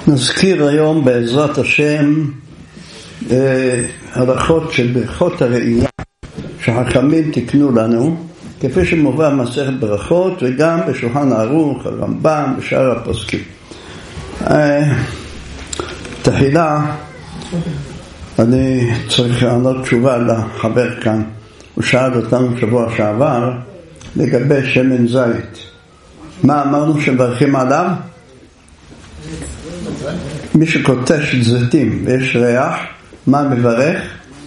נזכיר היום בעזרת השם הלכות של ברכות הראייה שחכמים תקנו לנו, כפי שמובא במסכת ברכות וגם בשולחן ערוך, הרמב"ם ושאר הפוסקים. תחילה אני צריך לענות תשובה לחבר כאן. הוא שאל אותנו שבוע שעבר לגבי שמן זית. מה אמרנו שמברכים עליו? מי שקוטש זיתים ויש ריח, מה מברך?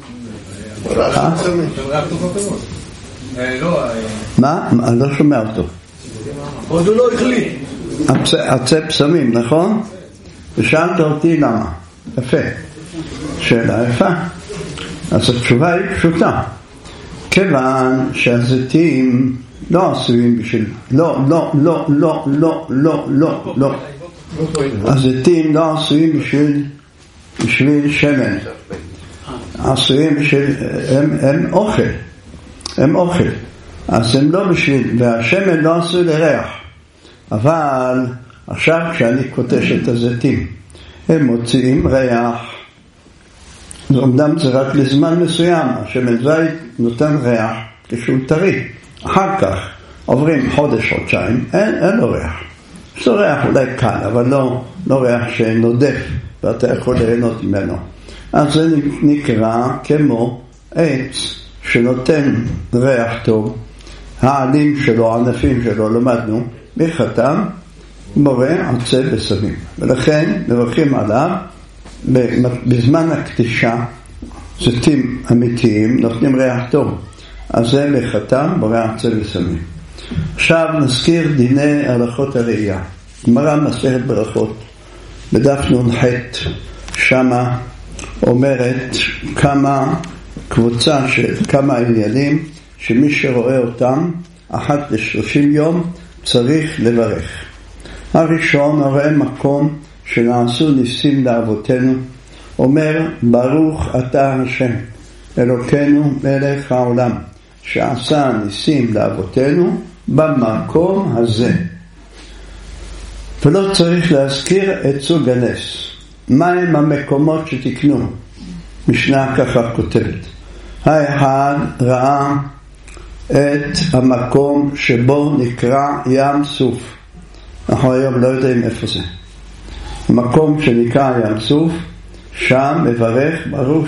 מה? אני לא שומע אותו. עוד הוא לא החליט. עצי פסמים, נכון? ושאלת אותי למה. יפה. שאלה יפה. אז התשובה היא פשוטה. כיוון שהזיתים לא עשויים בשביל... לא. הזיתים לא עשויים בשביל שמן. עשויים בשביל... הם אוכל. אז הם לא בשביל... והשמן לא עשוי לריח. אבל עכשיו כשאני קוטש את הזיתים, הם מוציאים ריח. אומנם זה רק לזמן מסוים. השמן זית נותן ריח כשהוא טרי. אחר כך עוברים חודש, חודשיים, אין לו ריח. יש לו ריח אולי קל, אבל לא ריח שנודף, ואתה יכול ליהנות ממנו. אז זה נקרא כמו עץ שנותן ריח טוב. העלים שלו, הענפים שלו, למדנו, בחתם מורה עצי בשמים. ולכן מברכים עליו, בזמן הקטישה, זיתים אמיתיים נותנים ריח טוב. אז זה בחתם מורה עצי בשמים. עכשיו נזכיר דיני הלכות הראייה. גמרא מסכת ברכות בדף נ"ח, שמה אומרת קבוצה של כמה עניינים שמי שרואה אותם אחת ל30 יום צריך לברך. הראשון רואה מקום שנעשו ניסים לאבותינו, אומר ברוך אתה השם אלוקינו מלך העולם שעשה ניסים לאבותינו במקום הזה. ולא צריך להזכיר את סוג הנס. מהם המקומות שתקנו? משנה ככה כותבת. האחד ראה את המקום שבו נקרא ים סוף. אנחנו היום לא יודעים איפה זה. המקום שנקרא ים סוף, שם מברך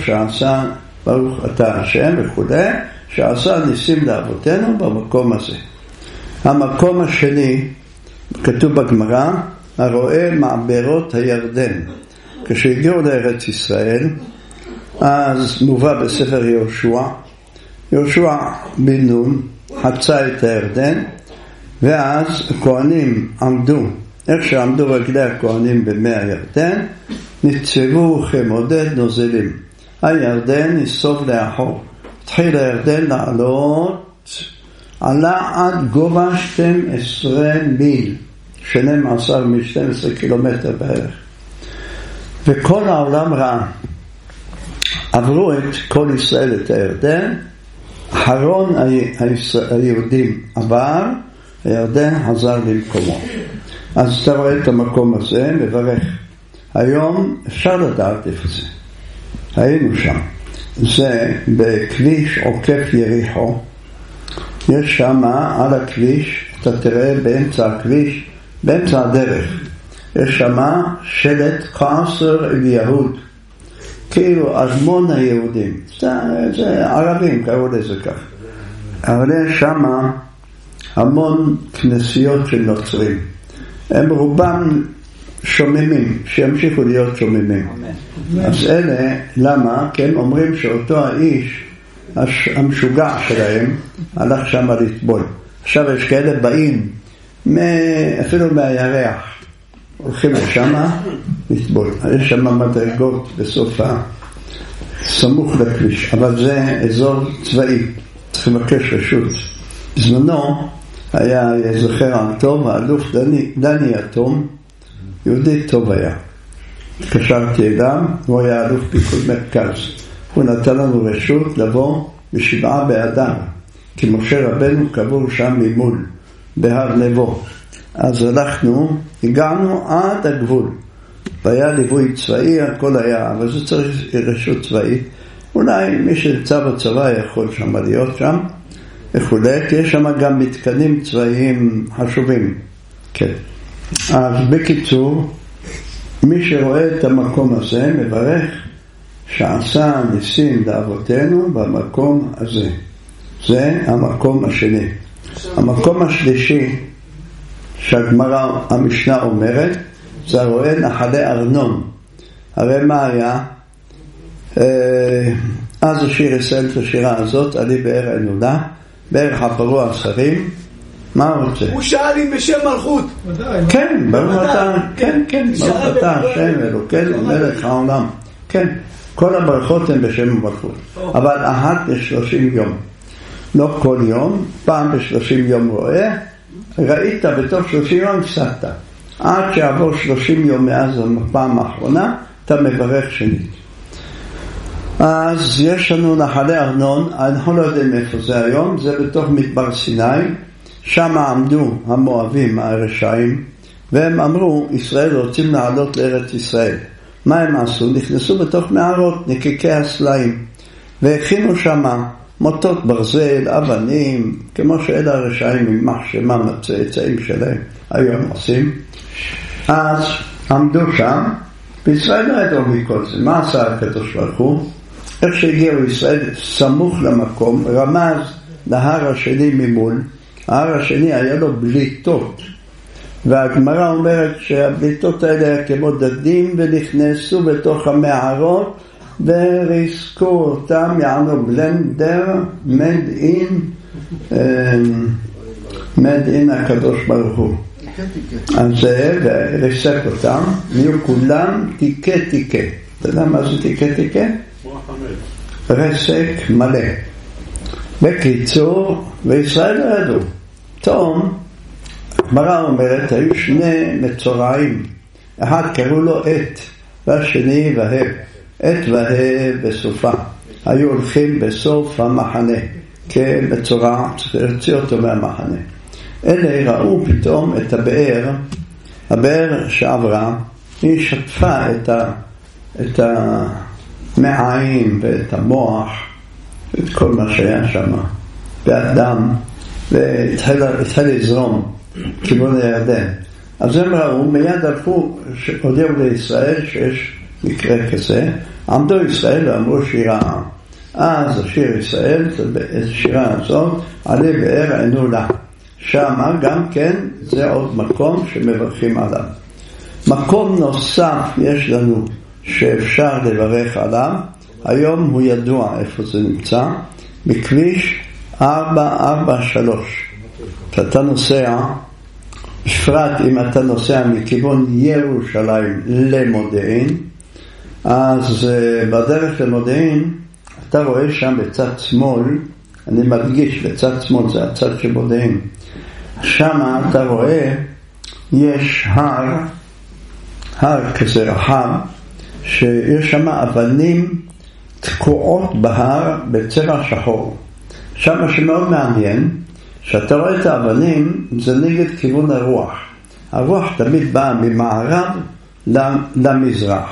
ברוך אתה השם וכו', שעשה ניסים לאבותינו במקום הזה. המקום השני, כתוב בגמרא, הרואה מעברות הירדן. כשהגיעו לארץ ישראל, אז מובא בספר יהושע בן נון חצה את הירדן, ואז הכהנים עמדו, איך שעמדו רגלי הכהנים במי הירדן, ניצבו כמודד נוזלים. הירדן נסוב לאחור. התחיל הירדן לעלות, עלה עד גובה 12 מיל, 12 קילומטר בערך. וכל העולם ראה. עברו את כל ישראל את הירדן, אחרון היהודים עבר, הירדן חזר למקומו. אז אתה רואה את המקום הזה, מברך. היום אפשר לדעת איפה זה. היינו שם. זה בכביש עוקף יריחו. יש שם על הכביש, אתה תראה באמצע הכביש, באמצע הדרך, יש שם שלט קאסר אל יהוד, כאילו ארמון היהודים. זה ערבים קראו לזה כך. אבל יש שם המון כנסיות של נוצרים. הם רובם שוממים, שימשיכו להיות שוממים. אז אלה, למה? כי הם אומרים שאותו האיש המשוגע שלהם הלך שם לטבול. עכשיו יש כאלה באים אפילו מהירח, הולכים לשם לטבול. יש שם מדרגות בסוף סמוך לכביש, אבל זה אזור צבאי, צריך לבקש רשות. בזמנו היה זוכר הטוב, האלוף דני אטום, יהודי טוב היה. התקשרתי אליו, הוא היה אלוף פיקוד מרכז. הוא נתן לנו רשות לבוא בשבעה באדר, כי משה רבנו קבור שם ממול, בהר נבו. אז הגענו עד הגבול. והיה ליווי צבאי, הכל היה, אבל זה צריך רשות צבאית. אולי מי שנמצא בצבא יכול שם להיות שם וכולי, כי יש שם גם מתקנים צבאיים חשובים. כן. אז בקיצור, מי שרואה את המקום הזה מברך שעשה ניסים לאבותינו במקום הזה. זה המקום השני. המקום השלישי שהגמרא, המשנה אומרת, זה רואה נחלי ארנון. הרי מה היה? אז השיר ישראל את השירה הזאת, עלי באר ענולה, בערך הפרוע השרים. מה הוא רוצה? הוא שאל אם בשם מלכות. כן, ברוך אתה, כן, ברוך אתה השם אלוקינו מלך העולם. כן, כל הברכות הן בשם המלכות, אבל אחת ב30 יום, לא כל יום, פעם ב30 יום רואה, ראית בתוך 30 יום הפסקת, עד שעבור 30 יום מאז הפעם האחרונה אתה מברך שנית. אז יש לנו נחלי ארנון, אנחנו לא יודעים איפה זה היום, זה בתוך מדבר סיני, שם עמדו המואבים הרשעים, והם אמרו, ישראל רוצים לעלות לארץ ישראל. מה הם עשו? נכנסו בתוך מערות, נקיקי הסלעים, והכינו שם מוטות ברזל, אבנים, כמו שאלה הרשעים עם מחשמם הצאצאים שלהם היום עושים. אז עמדו שם, וישראל לא ידעו מכל זה. מה עשה הקדוש ברוך הוא? איך שהגיעו ישראל סמוך למקום, רמז להר השני ממול. ההר השני היה לו בליטות, והגמרא אומרת שהבליטות האלה היה כמו דדים, ונכנסו בתוך המערות וריסקו אותם, יענו בלנדר, מד אין הקדוש ברוך הוא. אז זה, וריסק אותם, ויהיו כולם תיקה. אתה יודע מה זה תיקה? רסק מלא. בקיצור, וישראל לא ידעו. תום, הגמרא אומרת, היו שני מצורעים, אחד קראו לו עת, והשני והב. עת והב בסופה. היו הולכים בסוף המחנה, כמצורע, צריך להוציא אותו מהמחנה. אלה ראו פתאום את הבאר שעברה, היא שטפה את המעיים ואת המוח, את כל מה שהיה שם, והדם, והתחיל לזרום כיוון הירדן. אז הם ראו, מיד הלכו, הודיעו לישראל שיש מקרה כזה, עמדו ישראל ואמרו שירה. אז השיר ישראל, השירה הזאת, עלי באר ענולה. שם גם כן זה עוד מקום שמברכים עליו. מקום נוסף יש לנו שאפשר לברך עליו, היום הוא ידוע איפה זה נמצא, בכביש 443. כשאתה נוסע, בפרט אם אתה נוסע מכיוון ירושלים למודיעין, אז בדרך למודיעין אתה רואה שם בצד שמאל, אני מדגיש בצד שמאל, זה הצד של מודיעין, שם אתה רואה יש הר כזה רחב, שיש שם אבנים תקועות בהר בצבע שחור. שם שמאוד מעניין, שאתה רואה את האבנים, זה נגד כיוון הרוח. הרוח תמיד באה ממערב למזרח.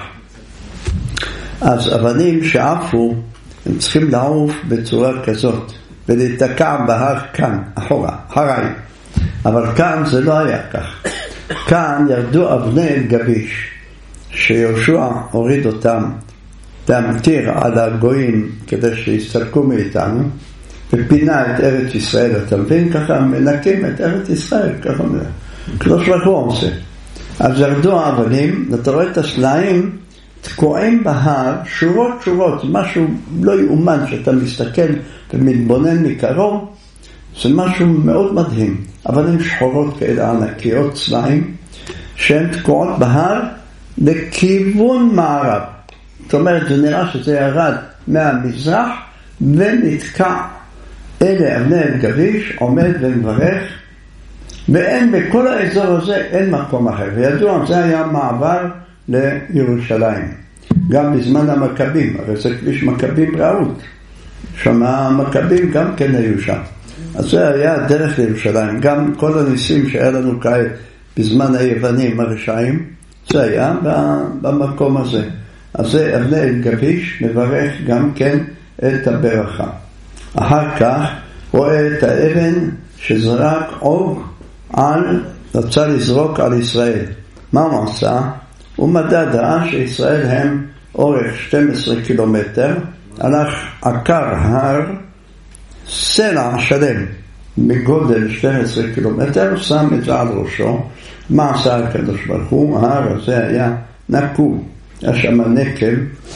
אז אבנים שעפו, הם צריכים לעוף בצורה כזאת, ולהתקע בהר כאן, אחורה, הרי. אבל כאן זה לא היה כך. כאן ירדו אבני גביש, שיהושע הוריד אותם, להמטיר על הגויים כדי שיסתלקו מאיתנו, ופינה את ארץ ישראל. אתה מבין? ככה מנקים את ארץ ישראל, ככה קדוש ברוך הוא עושה. אז ירדו האבנים, ואתה רואה את הסלעים תקועים בהר, שורות, משהו לא יאומן שאתה מסתכל ומתבונן מקרוב, זה משהו מאוד מדהים. אבנים שחורות כאלה ענקיות, סלעים, שהן תקועות בהר לכיוון מערב. זאת אומרת, זה נראה שזה ירד מהמזרח ונתקע. אלה אבני גביש, עומד ומברך, ואין בכל האזור הזה, אין מקום אחר. וידוע, זה היה מעבר לירושלים. גם בזמן המכבים, הרי זה כביש מכבים רעות. שם המכבים גם כן היו שם. אז זה היה דרך לירושלים. גם כל הניסים שהיה לנו כעת בזמן היוונים הרשעים, זה היה במקום הזה. אז זה אבנאל גביש מברך גם כן את הברכה. אחר כך רואה את האבן שזרק עוג רצה לזרוק על ישראל. מה הוא עשה? הוא מדד ראה שישראל הם אורך 12 קילומטר, הלך עקר הר, סלע שלם בגודל 12 קילומטר, שם את זה על ראשו. מה עשה הקדוש ברוך הוא? ההר הזה היה נקוב, היה שם נקב,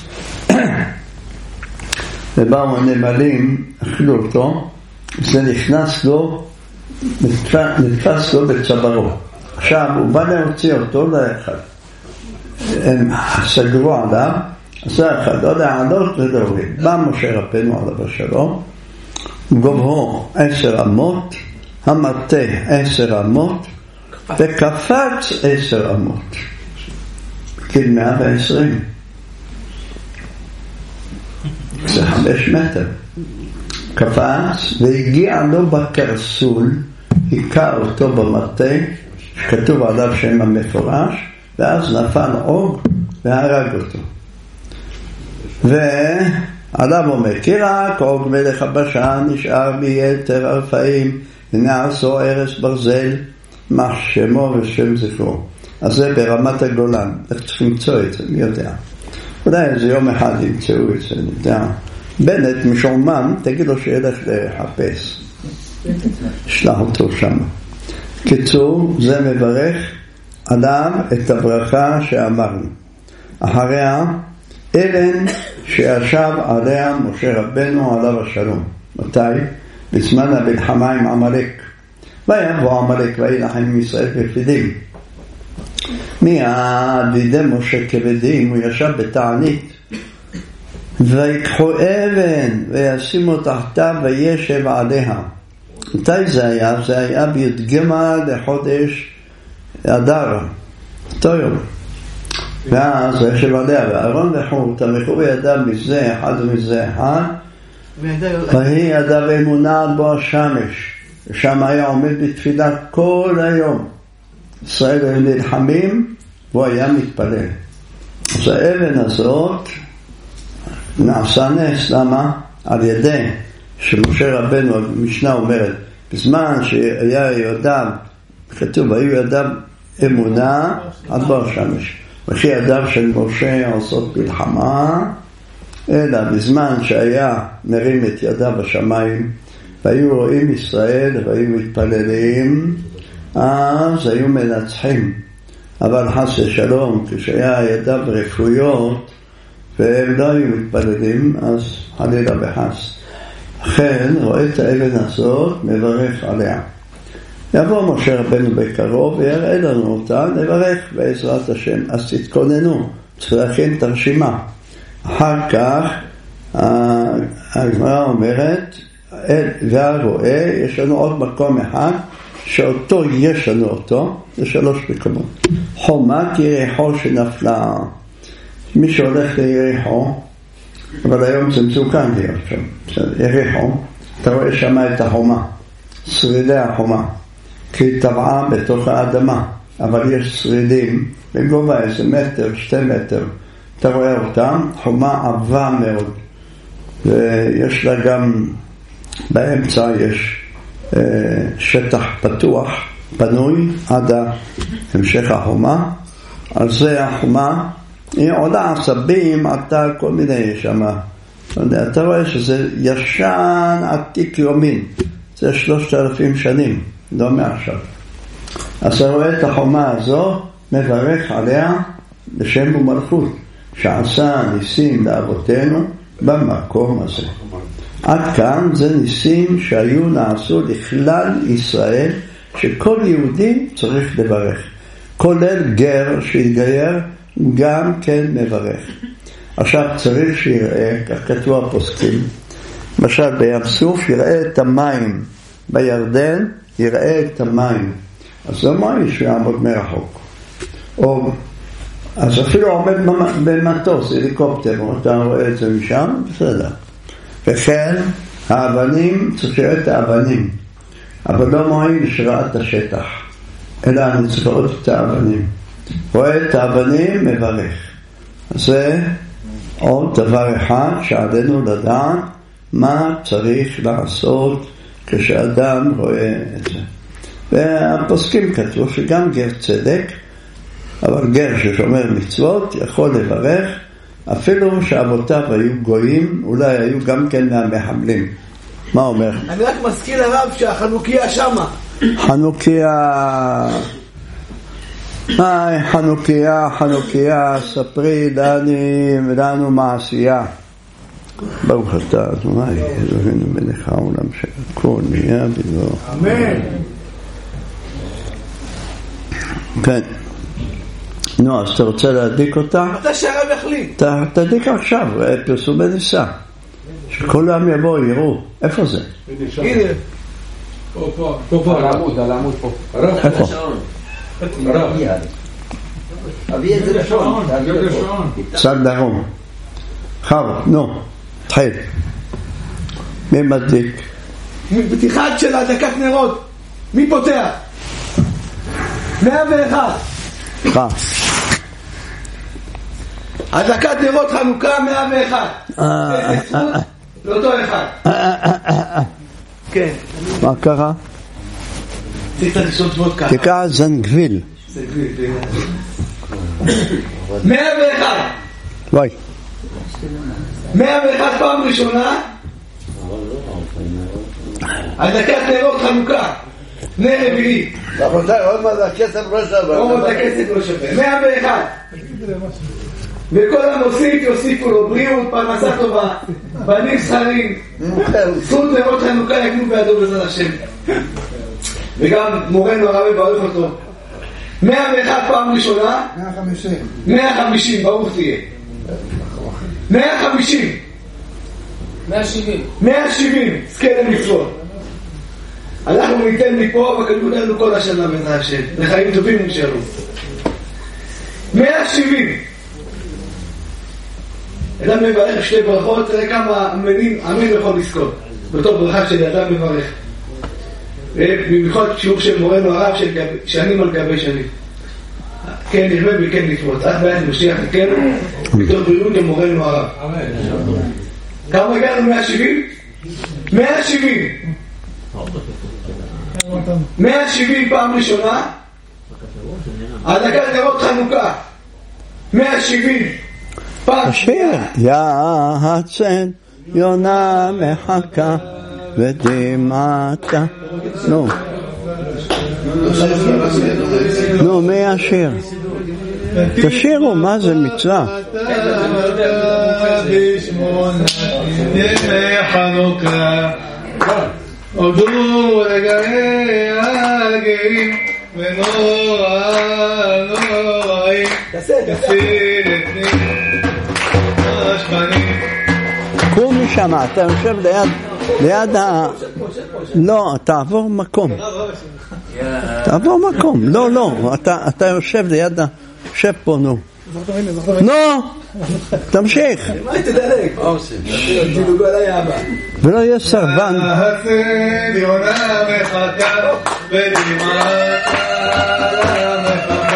ובאו הנמלים, אכלו אותו, זה נכנס לו, נתפס לו בצווארו. עכשיו הוא בא להוציא אותו לאחד, הם סגרו עליו, עשה אחד, לא לעלות ולהוריד. בא משה רבנו עליו השלום, גובהו 10 אמות, המטה 10 אמות, וקפץ 10 אמות, כאילו 120, זה 5 מטר. קפץ והגיע לו בקרסול, היכה אותו במטה, שכתוב עליו שם המפורש, ואז נפל עוג והרג אותו. ועליו אומר, כי רק עוג מלך הבשן נשאר ביתר הרפאים, ונעשו ארץ ברזל, מה שמו ושם זכרו. אז זה ברמת הגולן, איך צריך למצוא את זה, מי יודע. אולי איזה יום אחד ימצאו את זה, אני יודע. בנט משורמן, תגיד לו שילך לחפש, שלח אותו שם. קיצור, זה מברך עליו את הברכה שאמרנו. אחריה, אבן שישב עליה משה רבנו עליו השלום. מתי? בזמן המלחמה עם עמלק. ויבוא עמלק וילחם עם ישראל כבדים. מיד לידי משה כבדים, הוא ישב בתענית. ויקחו אבן וישימו תחתיו וישב עליה. מתי זה היה? זה היה בי"ג לחודש אדר, אותו יום. ואז ישב עליה, ואהרון וחור תמכו בידיו מזה אחד ומזה אחד, והיא ידיו אמונה בו השמש, ושם היה עומד בתפילה כל היום. ישראל היו נלחמים והוא היה מתפלל. אז האבן הזאת נעשה נס. למה? על ידי שמשה רבנו, המשנה אומרת, בזמן שהיה ידיו, כתוב, היו ידיו אמונה עד בו השמש. וכי ידיו של משה עושות מלחמה, אלא בזמן שהיה מרים את ידיו בשמיים, והיו רואים ישראל והיו מתפללים, אז היו מנצחים. אבל חס ושלום, כשהיה ידיו רפואיות, והם לא היו מתפללים, אז חלילה וחס. לכן רואה את האבן הזאת, מברך עליה. יבוא משה רבנו בקרוב ויראה לנו אותה, נברך בעזרת השם. אז תתכוננו, צריך להכין את הרשימה. אחר כך הגמרא אומרת, והרואה, יש לנו עוד מקום אחד, שאותו יש לנו אותו, זה 3 מקומות. חומת יריחו שנפלה. מי שהולך ליריחו, אבל היום זה מסוכן להיות שם, יריחו, אתה רואה שם את החומה, שרידי החומה, כי היא טבעה בתוך האדמה, אבל יש שרידים בגובה 1 מטר, 2 מטר, אתה רואה אותם, חומה עבה מאוד, ויש לה גם, באמצע יש שטח פתוח, פנוי, עד המשך החומה, על זה החומה, היא עולה עשבים, עתה כל מיני שמה. אתה רואה שזה ישן עתיק יומין. זה 3,000 שנים, לא מעכשיו. אז אתה רואה את החומה הזו, מברך עליה בשם ומלכות, שעשה ניסים לאבותינו במקום הזה. עד כאן זה ניסים שהיו נעשו לכלל ישראל, שכל יהודי צריך לברך. כולל גר שהתגייר, גם כן מברך. עכשיו צריך שיראה, כך כתוב הפוסקים, למשל בים סוף יראה את המים, בירדן יראה את המים, אז לא מה יש שיעמוד מרחוק, או אז אפילו עומד במטוס, הליקופטר, אתה רואה את זה משם, בסדר. וכן האבנים, צריך לראות את האבנים, אבל לא מועיל שראה את השטח, אלא אני צריך לראות את האבנים. רואה את האבנים, מברך. זה עוד דבר אחד שעלינו לדעת מה צריך לעשות כשאדם רואה את זה. והפוסקים כתבו שגם גר צדק, אבל גר ששומר מצוות יכול לברך, אפילו שאבותיו היו גויים, אולי היו גם כן מהמחבלים. מה אומר? אני רק מזכיר לרב שהחנוכיה שמה. חנוכיה, חנוכיה, ספרי לנו מעשייה. ברוך אתה אדוני אלוהינו מלך העולם שהכל נהיה בדברו. אמן. כן. נו, אז אתה רוצה להדליק אותה? מתי שהרב יחליט? תדליק עכשיו, פרסום בניסה. שכולם יבואו, יראו. איפה זה? הנה. פה, על העמוד פה. איפה? אביא את זה לשעון. צד דרום. חבר, נו, תחיל. מי מדליק? פתיחת של הדלקת נרות. מי פותח? 101. הדלקת נרות חנוכה 101. לאותו אחד. כן. מה קרה? צריך לשאול תבוד ככה. תקרא זנגוויל. 101. וואי. 101 פעם ראשונה. הדלקת נרות חנוכה. נר רביעי. רבותיי, עוד מה זה הכסף לא שווה. עוד מה זה הכסף לא שווה. 101. וכל המוסיף יוסיפו לו בריאות, פרנסה טובה, בנים זכרים, זכות נרות חנוכה יקנו בידו בעזרת השם. וגם מורנו הרב יברך אותו. 101 פעם ראשונה. 150, ברוך תהיה. 150. 170, זכה למצוות. אנחנו ניתן מפה וכתבו לנו כל השנה בעזרת השם. לחיים טובים ונשארו. 170. אדם מברך שתי ברכות, תראה כמה אמן יכול לזכות. באותו ברכה של אדם מברך. ובמיוחד שיעור של מורנו הרב של שנים על גבי שנים. כן נרבה וכן נפרוץ. עד בעת משיח נקנו, בתור בריאות למורנו הרב. כמה הגענו? 170? 170. 170 פעם ראשונה. הדלקת נרות חנוכה. 170. השיר יעצן יונה מחכה ודמעתה. נו, מי השיר? תשירו, מה זה מצווה? ימי חנוכה עודו לגאי הגאים ונוראים יפיר את מי השמנים. קום משם, אתה יושב ליד לא, תעבור מקום. תעבור מקום. לא, אתה יושב ליד שב פה, נו. תמשיך. מה תדלק? מה עושים? תדלגו עליי אבא. ולא יהיה סרבן. יעצן יונה מחכה ודמעתה מחכה.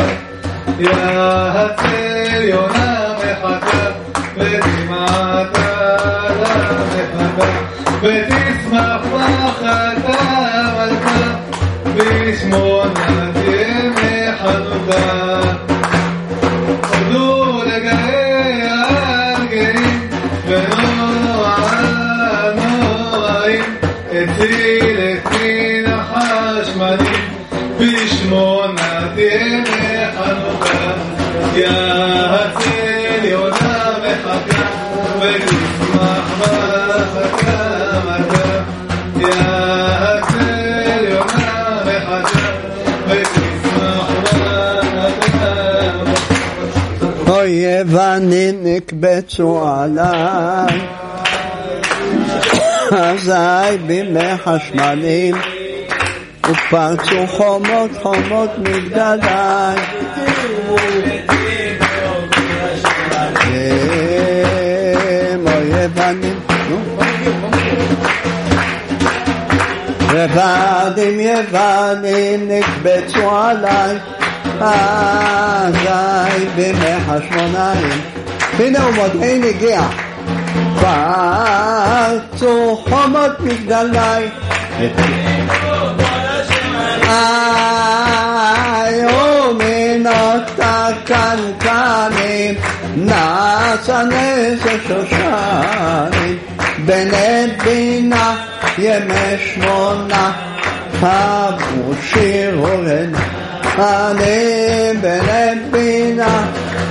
יעצן יונה מחכה ודמעתה מחכה. ותשמח מחתה מלכה בשמונת ימי חנוכה. עודו לגאי הגאים ונוראים הציל את מן החשמנים בשמונת ימי חנוכה. יעצן יונה מחכה ותשמח מחכה מלכה. יעצן יונה מחכה ותשמח מחכה. אויבני נקבצו עליי, אזי בימי חשמלים, ופרצו חומות מגדליי. אויבנים, רבדים יוונים נקבצו עליי, אזי בימי חשמונאים הנה הוא מודיעין הגיע פרצו חומות מגדלי היו מינות הקנקנים נעשה נס שושנים בני בינה ימי שמונה אבו שיר הורן אני בני בינה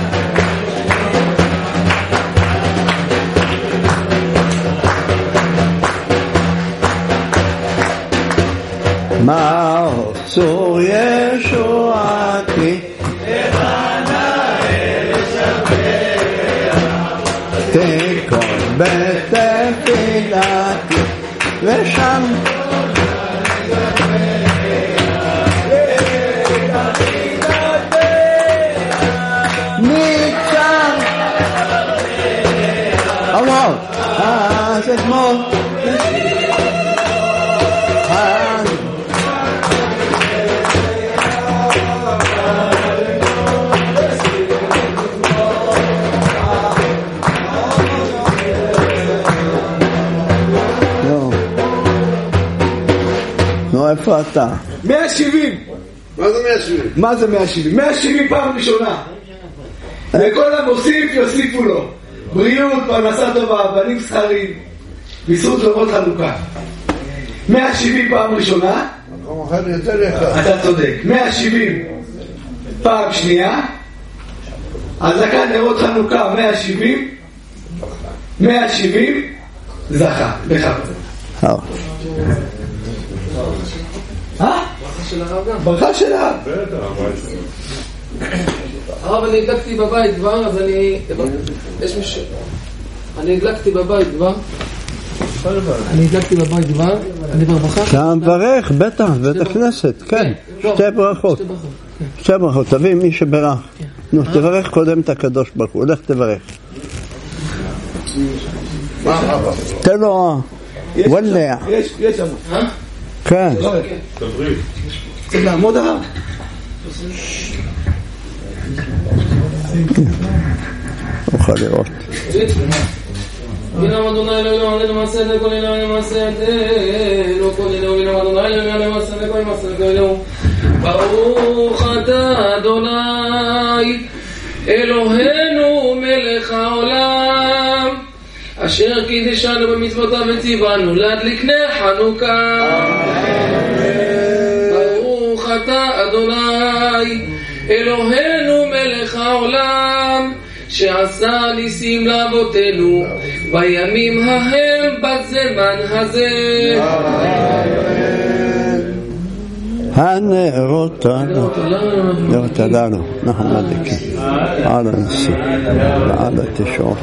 מה עשו ישועתי תיקון בתפילתי ושם ניצן אמר אז אתמול איפה אתה? 170. מה זה 170? מה זה 170? 170 פעם ראשונה. וכל המוסיף יוסיפו לו בריאות, פרנסה טובה, בנים זכרים, בזכות לוחות חנוכה. 170 פעם ראשונה. אתה צודק. 170 פעם שנייה. הדלקת נרות חנוכה 170. 170 זכה. בכבוד. ברכה של הרב. הרב, אני הדלקתי בבית כבר, אז יש מישהו. אני הדלקתי בבית כבר. אני ברכה. אתה מברך, בטח, בית הכנסת, כן. שתי ברכות. שתי ברכות, תביא מי שברך. נו, תברך קודם את הקדוש ברוך הוא, הולך תברך. תן לו וואלה. יש שם. כן. צריך לעמוד הרב. אוכל לראות. בינה אדוני אלוהינו עלינו מעשה לכל אלוהינו מעשה לא כל אלוהינו אדוני אלוהינו מעשה לכל מעשה אלוהינו ברוך אתה אדוני אלוהינו מלך העולם אשר קידשנו במצוותיו וציוונו להדליק נר חנוכה ברוך אתה אדוני אלוהינו מלך העולם שעשה ניסים לאבותינו בימים ההם בזמן הזה הנרות לנו אנחנו מדליקים על הניסים ועל התשעות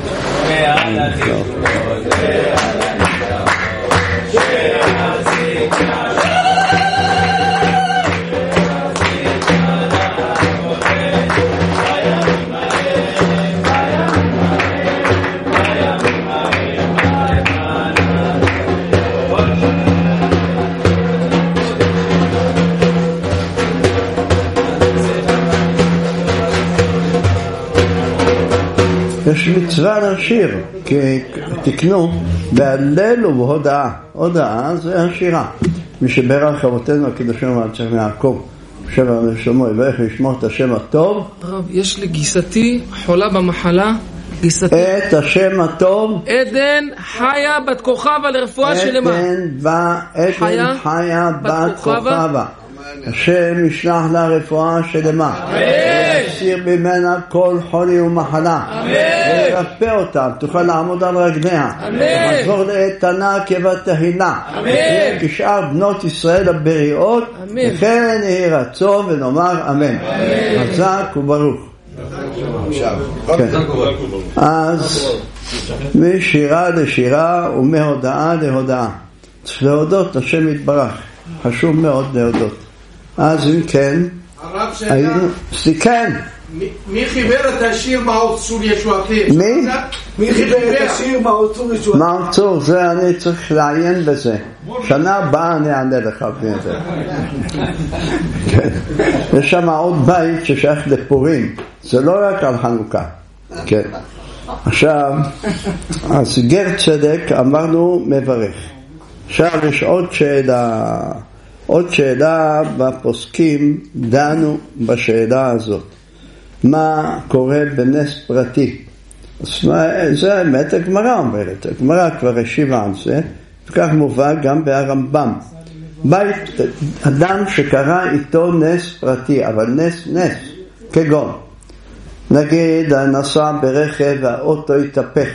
יש מצווה לשיר, כי תקנו בהלל ובהודעה. הודעה זה השירה. מי שברך אבותינו הקדושים על צח יעקב, שבע לשלמה, ואיך לשמור את השם הטוב. רב, יש לי גיסתי חולה במחלה. את השם הטוב. עדן חיה בת כוכבה לרפואה שלמה. עדן חיה בת כוכבה. השם ישלח לה רפואה שלמה. יסיר ממנה כל חולי ומחלה. וירפא אותה, תוכל לעמוד על רגליה. תחזור לאיתנה כבתהילה. כשאר בנות ישראל הבריאות, וכן יהי רצון ונאמר אמן. חזק וברוך. אז משירה לשירה ומהודעה להודעה. צריך להודות השם יתברך. חשוב מאוד להודות. אז אם כן, כן, מי חיבר את השיר מהו צור ישועתי? מי חיבר את השיר מהו צור ישועתי? מהו צור, זה אני צריך לעיין בזה. שנה הבאה אני אענה לך בזה. יש שם עוד בית ששייך לפורים, זה לא רק על חנוכה. כן. עכשיו, אז גר צדק אמרנו מברך. עכשיו יש עוד שאלה בפוסקים, דנו בשאלה הזאת. מה קורה בנס פרטי? זה האמת הגמרא אומרת, הגמרא כבר השיבה על זה, וכך מובא גם ברמב"ם. בית אדם שקרא איתו נס פרטי, אבל נס, כגון. נגיד, נסע ברכב והאוטו התהפך.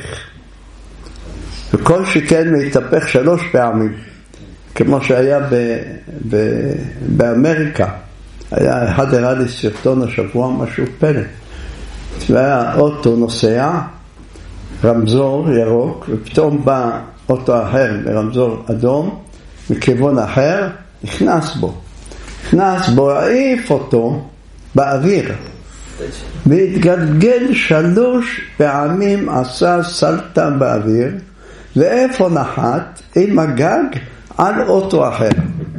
וכל שכן מתהפך 3 פעמים. כמו שהיה באמריקה. היה אחד הראה לי סרטון השבוע, משהו פלא. והיה אוטו נוסע, רמזור ירוק, ופתאום בא אוטו אחר ברמזור אדום, מכיוון אחר, נכנס בו, העיף אותו באוויר. והתגלגל 3 פעמים, עשה סלטה באוויר, ואיפה נחת? עם הגג על אוטו אחר.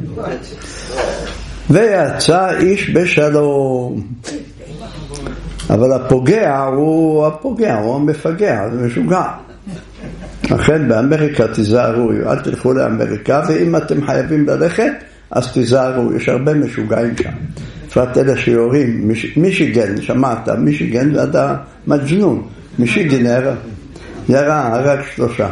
ויצא איש בשלום. אבל הפוגע הוא המפגע, זה משוגע. לכן באמריקה תיזהרו, אל תלכו לאמריקה, ואם אתם חייבים ללכת, אז תיזהרו, יש הרבה משוגעים שם. בפרט אלה שיורים, מישיגן, שמעת, מישיגן זה עדה מג'נון, מישיגן ירה, הרג 3.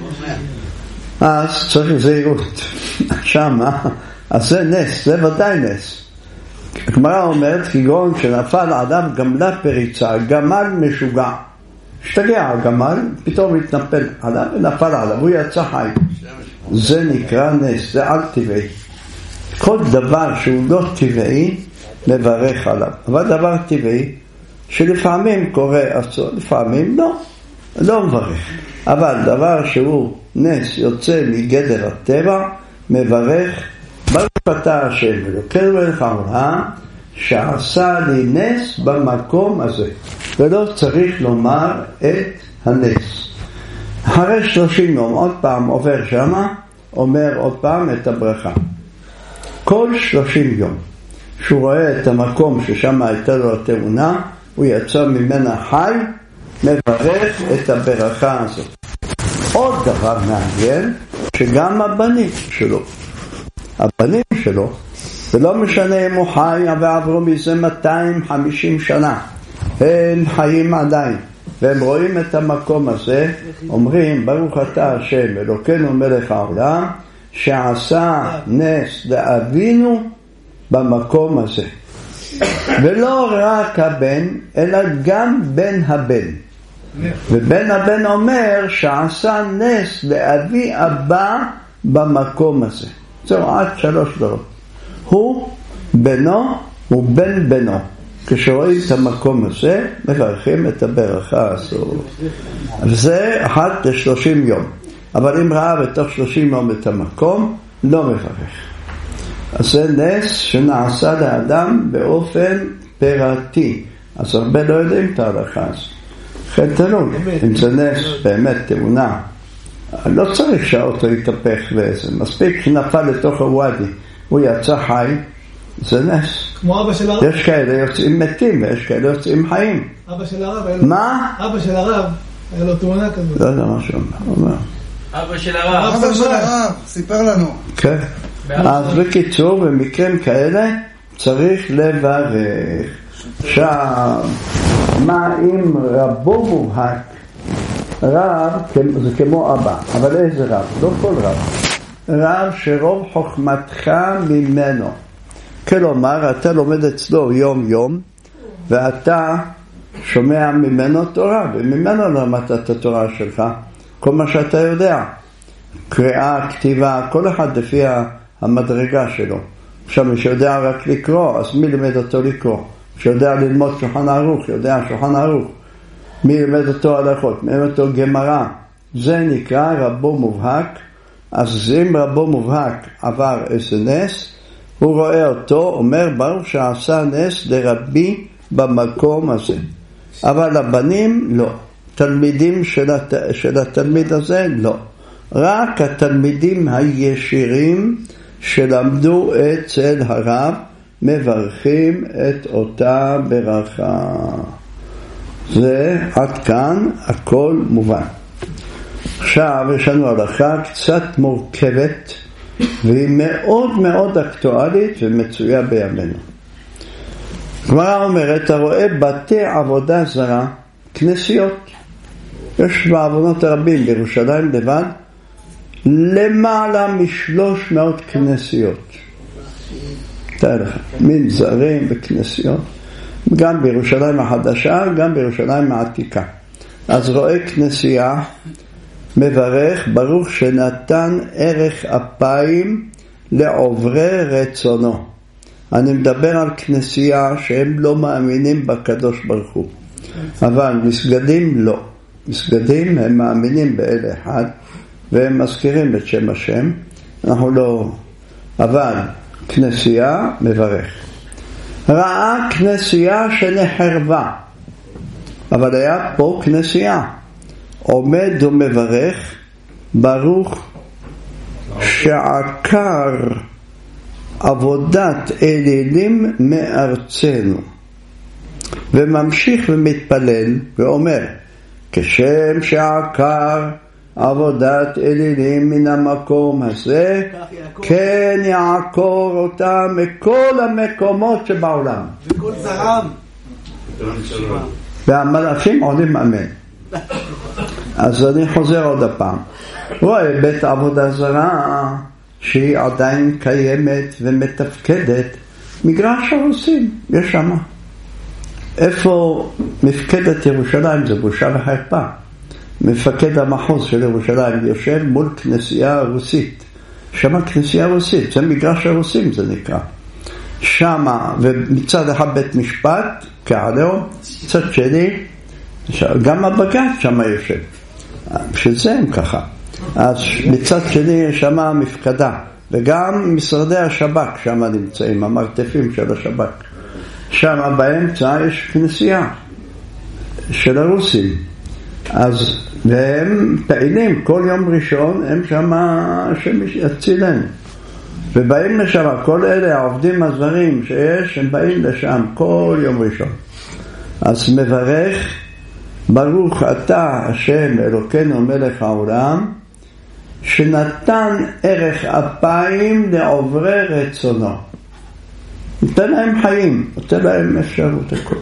אז צריך זהירות. שמה, אז זה נס, זה ודאי נס. הגמרא אומרת, כגון שנפל אדם גמלה פריצה, גמל משוגע. השתגע הגמל, פתאום התנפל עליו ונפל עליו, הוא יצא חי. זה נקרא נס, זה על טבעי. כל דבר שהוא לא טבעי, מברך עליו. אבל דבר טבעי, שלפעמים קורה אסון, לפעמים לא מברך. אבל דבר שהוא נס יוצא מגדר הטבע, מברך, ברוך אתה השם אלוקינו מלך העולם, שעשה לי נס במקום הזה. ולא צריך לומר את הנס. אחרי 30 יום, עוד פעם עובר שמה, אומר עוד פעם את הברכה. כל 30 יום, שהוא רואה את המקום ששם הייתה לו התאונה, הוא יצא ממנה חי, מברך את הברכה הזאת. עוד דבר מעניין, שגם הבנים שלו, ולא משנה אם הוא חי, ועברו מזה 250 שנה, הם חיים עדיין, והם רואים את המקום הזה, אומרים, ברוך אתה השם, אלוקינו מלך העולם, שעשה נס לאבינו במקום הזה. ולא רק הבן, אלא גם בן הבן. ובן הבן אומר שעשה נס לאבי הבא במקום הזה. זהו עד 3 דורות. הוא בנו ובן בנו. כשרואים את המקום הזה, מברכים את הברכה הזאת. וזה 1 ל-30 יום. אבל אם ראה בתוך 30 יום את המקום, לא מברך. אז זה נס שנעשה לאדם באופן פרטי. אז הרבה לא יודעים את ההלכה הזאת. לכן תלוי, אם זה נס באמת תאונה, לא צריך שהאוטו יתהפך וזה. מספיק שנפל לתוך הוואדי, הוא יצא חי, זה נס. כמו אבא של הרב. יש כאלה יוצאים מתים ויש כאלה יוצאים חיים. אבא של הרב, מה? אבא של הרב, היה לו תאונה כזאת. לא יודע מה שאומר. אבא של הרב. אבא של הרב, סיפר לנו. כן. אז בקיצור, במקרים כאלה צריך לברך. עכשיו, מה אם רבו מובהק? רב זה כמו אבא, אבל איזה רב? לא כל רב. רב שרוב חוכמתך ממנו. כלומר, אתה לומד אצלו יום יום, ואתה שומע ממנו תורה, וממנו למדת את התורה שלך. כל מה שאתה יודע. קריאה, כתיבה, כל אחד לפי המדרגה שלו. עכשיו מי שיודע רק לקרוא, אז מי לימד אותו לקרוא? שיודע ללמוד שולחן ערוך, יודע שולחן ערוך. מי לימד אותו הלכות? מי לימד אותו גמרא. זה נקרא רבו מובהק. אז אם רבו מובהק עבר איזה נס, הוא רואה אותו, אומר ברוך שעשה נס לרבי במקום הזה. אבל הבנים לא. תלמידים של התלמיד הזה לא. רק התלמידים הישירים שלמדו אצל הרב מברכים את אותה ברכה. זה עד כאן הכל מובן. עכשיו יש לנו הלכה קצת מורכבת והיא מאוד מאוד אקטואלית ומצויה בימינו. הגמרא אומרת, אתה רואה בתי עבודה זרה, כנסיות. יש בעוונות רבים בירושלים לבד למעלה מ300 כנסיות. תאר לך, מנזרים וכנסיות. גם בירושלים החדשה, גם בירושלים העתיקה. אז רואה כנסייה, מברך, ברוך שנתן ערך אפיים לעוברי רצונו. אני מדבר על כנסייה שהם לא מאמינים בקדוש ברוך הוא. אבל מסגדים לא. מסגדים הם מאמינים באל אחד, והם מזכירים את שם השם. אנחנו לא... אבל כנסייה מברך. ראה כנסייה שנחרבה. אבל היה פה כנסייה. עומד ומברך, ברוך שעקר עבודת אלילים מארצנו. וממשיך ומתפלל ואומר, כשם שעקר עבודת אלילים מן המקום הזה, כן יעקור אותם מכל המקומות שבעולם. וכל זרם. והמלאכים עונים אמן. אז אני חוזר עוד הפעם. רואה בית עבודה זרה שהיא עדיין קיימת ומתפקדת, מגרש הרוסים, יש שם. איפה מפקדת ירושלים? זה בושה וחרפה. מפקד המחוז של ירושלים יושב מול כנסייה רוסית. שם כנסייה רוסית, זה מגרש הרוסים זה נקרא. שם, ומצד אחד בית משפט, כעליון, מצד שני, גם הבג"ץ שם יושב. שזה הם ככה. אז מצד שני יש שם מפקדה. וגם משרדי השב"כ שם נמצאים, המרתפים של השב"כ. שם באמצע יש כנסייה של הרוסים. אז והם פעילים, כל יום ראשון הם שם שיצילנו. ובאים לשם, כל אלה העובדים הזרים שיש, הם באים לשם כל יום ראשון. אז מברך, ברוך אתה השם אלוקינו מלך העולם, שנתן ערך אפיים לעוברי רצונו. נותן להם חיים, נותן להם אפשרות הכל.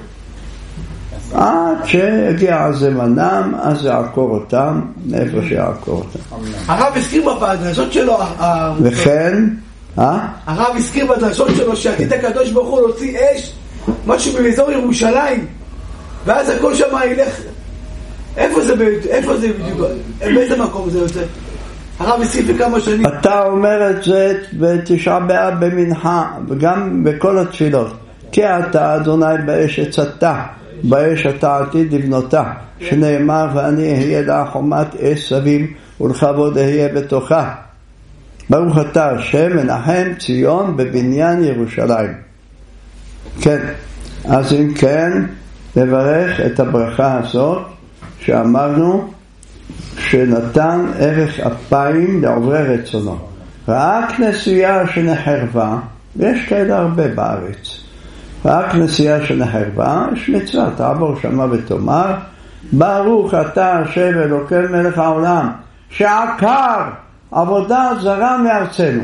עד שהגיע זמנם, אז יעקור אותם, מאיפה שיעקור אותם. הרב הזכיר בדרשות שלו, וכן, הרב הזכיר בדרשות שלו שעתיד הקדוש ברוך הוא להוציא אש, משהו באזור ירושלים, ואז הכל שם ילך. איפה זה בדיוק? באיזה מקום זה יוצא? הרב הזכיר בכמה שנים. אתה אומר את זה בתשעה באב במנחה, וגם בכל התפילות. כי אתה אדוני באש הצתה, באש אתה עתיד לבנותה, שנאמר ואני אהיה לה חומת אש סביב ולכבוד אהיה בתוכה. ברוך אתה השם מנחם ציון בבניין ירושלים. כן, אז אם כן נברך את הברכה הזאת שאמרנו שנתן ערך אפיים לעוברי רצונו. ראה כנסייה שנחרבה, ויש כאלה הרבה בארץ. ראה כנסייה שנחרבה, יש מצווה, תעבור שמה ותאמר, ברוך אתה השם אלוקי מלך העולם, שעקר עבודה זרה מארצנו.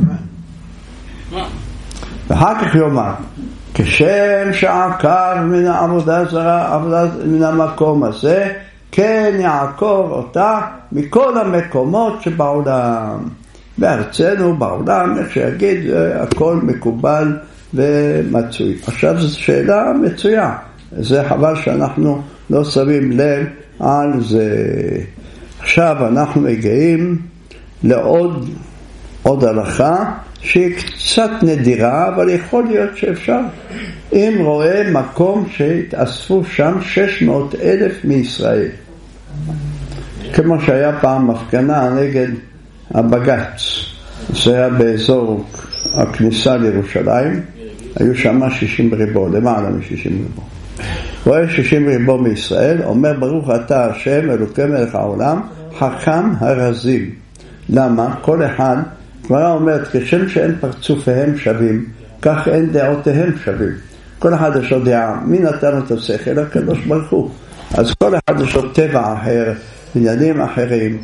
ואחר כך יאמר, כשם שעקר מן העבודה זרה, מן המקום הזה, כן יעקור אותה מכל המקומות שבעולם. בארצנו, בעולם, איך שיגיד, הכל מקובל ומצוי. עכשיו זו שאלה מצויה. זה חבל שאנחנו לא שמים לב על זה. עכשיו אנחנו מגיעים לעוד הלכה שהיא קצת נדירה, אבל יכול להיות שאפשר. אם רואה מקום שהתאספו שם 600,000 מישראל, כמו שהיה פעם הפגנה נגד הבג"ץ, זה היה באזור הכניסה לירושלים, היו שם 60 ריבוע, למעלה מ-60 ריבוע. רואה 60 ריבו מישראל, אומר ברוך אתה השם אלוקי מלך העולם, חכם הרזים. למה? כל אחד, גמרא אומרת, כשם שאין פרצופיהם שווים, כך אין דעותיהם שווים. כל אחד יש לו דעה, מי נתן את השכל? הקדוש ברוך הוא. אז כל אחד יש לו טבע אחר, עניינים אחרים,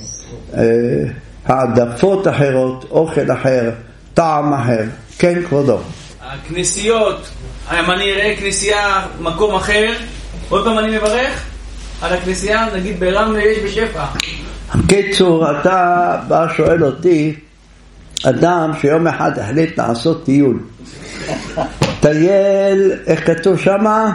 העדפות אחרות, אוכל אחר, טעם אחר. כן, כבודו. הכנסיות, אם אני אראה כנסייה מקום אחר, עוד פעם אני מברך על הכנסייה, נגיד ברמלה יש בשפע. קיצור, אתה בא שואל אותי, אדם שיום אחד החליט לעשות טיול. טייל, איך כתוב שמה?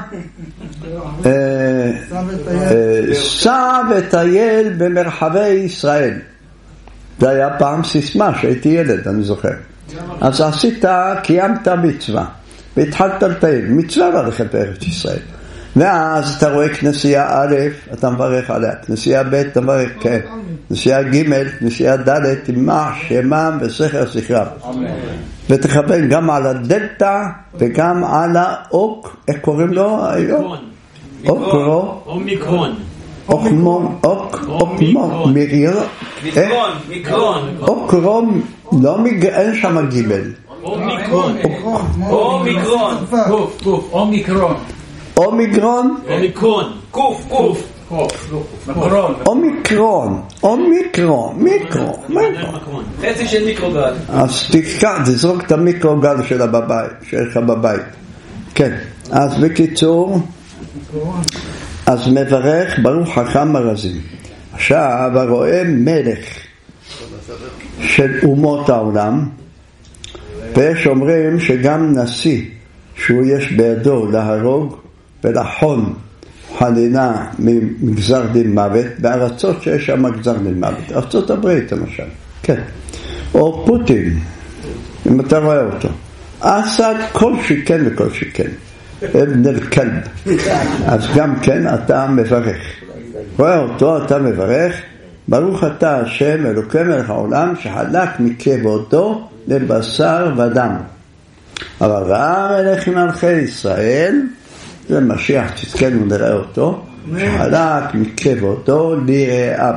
סע וטייל במרחבי ישראל. זה היה פעם סיסמה שהייתי ילד, אני זוכר. אז עשית, קיימת מצווה והתחלת לטייל, מצווה ללכת בארץ ישראל. ואז אתה רואה כנסייה א', אתה מברך עליה, כנסייה ב', אתה מברך כן, כנסייה ג', כנסייה ד', תמח שמם וסכר זכרם. ותכוון גם על הדלתא וגם על האוק, איך קוראים לו היום? אומיקרון. אוקרום, לא אין שם גיבל. אומיקרון. אומיקרון? חצי של מיקרוגל. אז תזרוק את המיקרוגל שלך בבית. כן, אז בקיצור, אז מברך ברוך חכם הרזים. עכשיו הרואה מלך של אומות העולם, ויש אומרים שגם נשיא שהוא יש בידו להרוג ולחון חנינה מגזר דין מוות, בארצות שיש שם גזר דין מוות, ארצות הברית למשל, כן, או פוטין, אם אתה רואה אותו, אסד כל שכן וכל שכן, אבן אל-כלב, אז גם כן אתה מברך, רואה אותו אתה מברך, ברוך אתה השם אלוקי מלך העולם שחלק מכבודו לבשר ודם. אבל ראה מלך מלכי ישראל, זה משיח תזכנו נראה אותו, שחלק מכבודו ליראיו.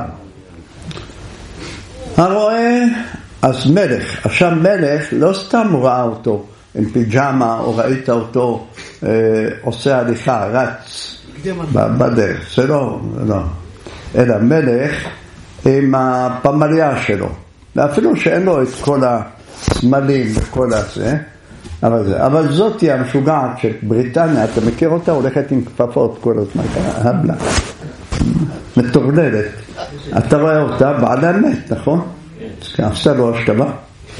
הרואה, אז מלך, עכשיו מלך לא סתם ראה אותו עם פיג'מה או ראית אותו עושה הליכה, רץ בדרך, זה לא, אלא מלך עם הפמליה שלו, ואפילו שאין לו את כל הסמלים וכל הזה, אבל זאת היא המשוגעת של בריטניה, אתה מכיר אותה? הולכת עם כפפות כל הזמן, הבלה, מטורללת. אתה רואה אותה בעד האמת, נכון? עשה לו השכבה.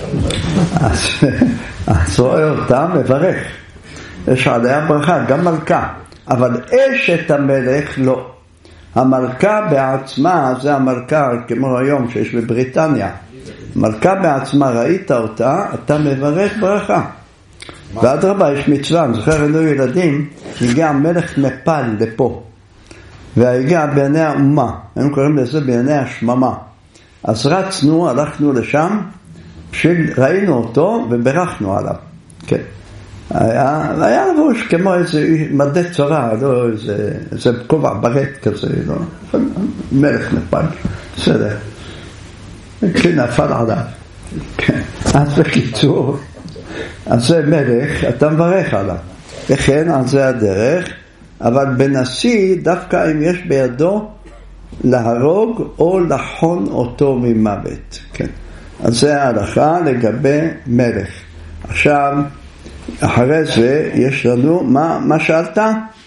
אז רואה אותה, מברך. יש עליה ברכה, גם מלכה. אבל אשת המלך לא. המלכה בעצמה, זה המלכה כמו היום שיש בבריטניה. מלכה בעצמה, ראית אותה, אתה מברך ברכה. ועד רבה יש מצווה, אני זוכר אנו ילדים, הגיע מלך נפל לפה, והגיע בעיני האומה, הם קוראים לזה בעיני השממה. אז רצנו, הלכנו לשם, ראינו אותו וברכנו עליו. כן. היה לבוש כמו איזה מדי צורה, לא איזה כובע ברט כזה, לא? מלך נפל, בסדר. כשנפל עליו. כן. אז בקיצור, אז זה מלך, אתה מברך עליו. וכן, על זה הדרך, אבל בנשיא, דווקא אם יש בידו להרוג או לחון אותו ממוות. כן. אז זה ההלכה לגבי מלך. עכשיו, אחרי זה יש לנו, מה שאלת?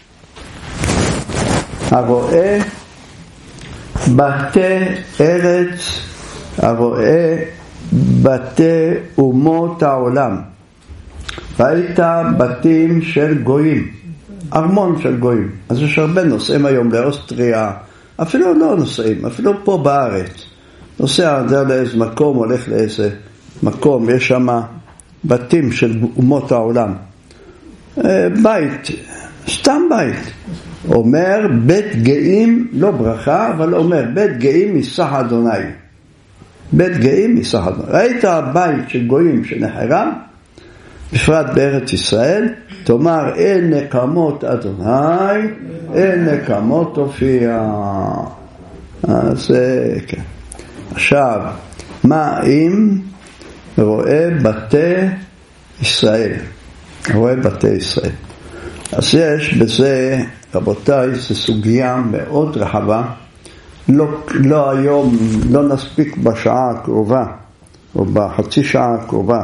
הרואה בתי ארץ, הרואה בתי אומות העולם. ראית בתים של גויים, ארמון של גויים. אז יש הרבה נוסעים היום לאוסטריה, אפילו לא נוסעים, אפילו פה בארץ. נוסע לאיזה מקום, הולך לאיזה מקום, יש שם בתים של אומות העולם. בית, סתם בית. אומר בית גאים, לא ברכה, אבל אומר בית גאים מסך אדוני. בית גאים מסך אדוני. ראית הבית של גויים שנחרם? בפרט בארץ ישראל, תאמר אל נקמות אדוני, אל נקמות תופיע. אז כן. עכשיו, מה אם רואה בתי ישראל? רואה בתי ישראל. אז יש בזה, רבותיי, זו סוגיה מאוד רחבה. לא היום, לא נספיק בשעה הקרובה, או בחצי שעה הקרובה,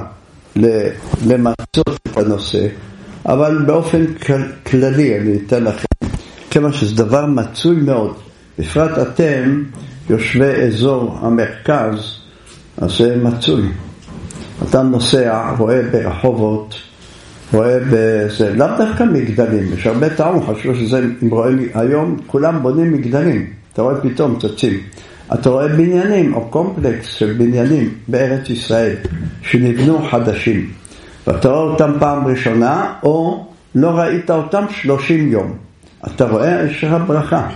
למצות את הנושא, אבל באופן כללי אני אתן לכם, כמה שזה דבר מצוי מאוד, בפרט אתם יושבי אזור המרכז, אז זה מצוי. אתה נוסע, רואה ברחובות, רואה בזה, לאו דווקא מגדלים, יש הרבה טעם, חשוב שזה, אם רואה היום, כולם בונים מגדלים, אתה רואה פתאום צצים. אתה רואה בניינים או קומפלקס של בניינים בארץ ישראל שנבנו חדשים, ואתה רואה אותם פעם ראשונה או לא ראית אותם 30 יום, אתה רואה יש לך ברכה.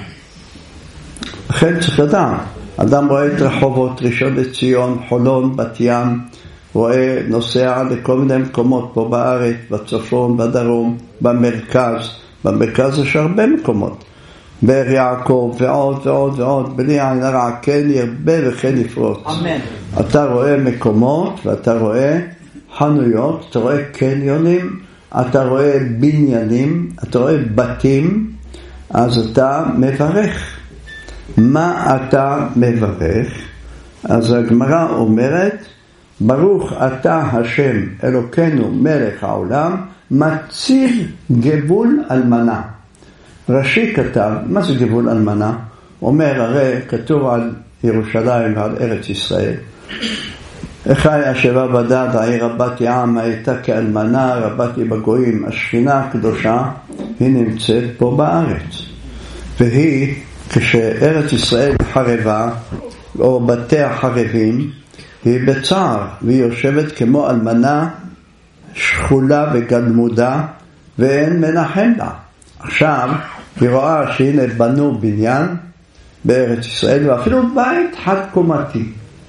לכן צריך לדעת, אדם רואה את רחובות, ראשון לציון, חולון, בת ים, רואה נוסע לכל מיני מקומות פה בארץ, בצפון, בדרום, במרכז יש הרבה מקומות, באר יעקב ועוד ועוד ועוד, בלי עין הרע, כן ירבה וכן יפרוץ. אמן. אתה רואה מקומות ואתה רואה חנויות, אתה רואה קניונים, אתה רואה בניינים, אתה רואה בתים, אז אתה מברך. מה אתה מברך? אז הגמרא אומרת, ברוך אתה השם אלוקינו מלך העולם, מציל גבול אלמנה. רש"י כתב, מה זה גבול אלמנה? אומר, הרי כתוב על ירושלים ועל ארץ ישראל. אחי השבה בדד, העיר רבת ים, הייתה כאלמנה, רבתי בגויים. השכינה הקדושה, היא נמצאת פה בארץ. והיא, כשארץ ישראל חרבה, או בתי החרבים, היא בצער, והיא יושבת כמו אלמנה, שכולה וגלמודה, ואין מנחם לה. עכשיו, היא רואה שהנה בנו בניין בארץ ישראל, ואפילו בית חד קומתי.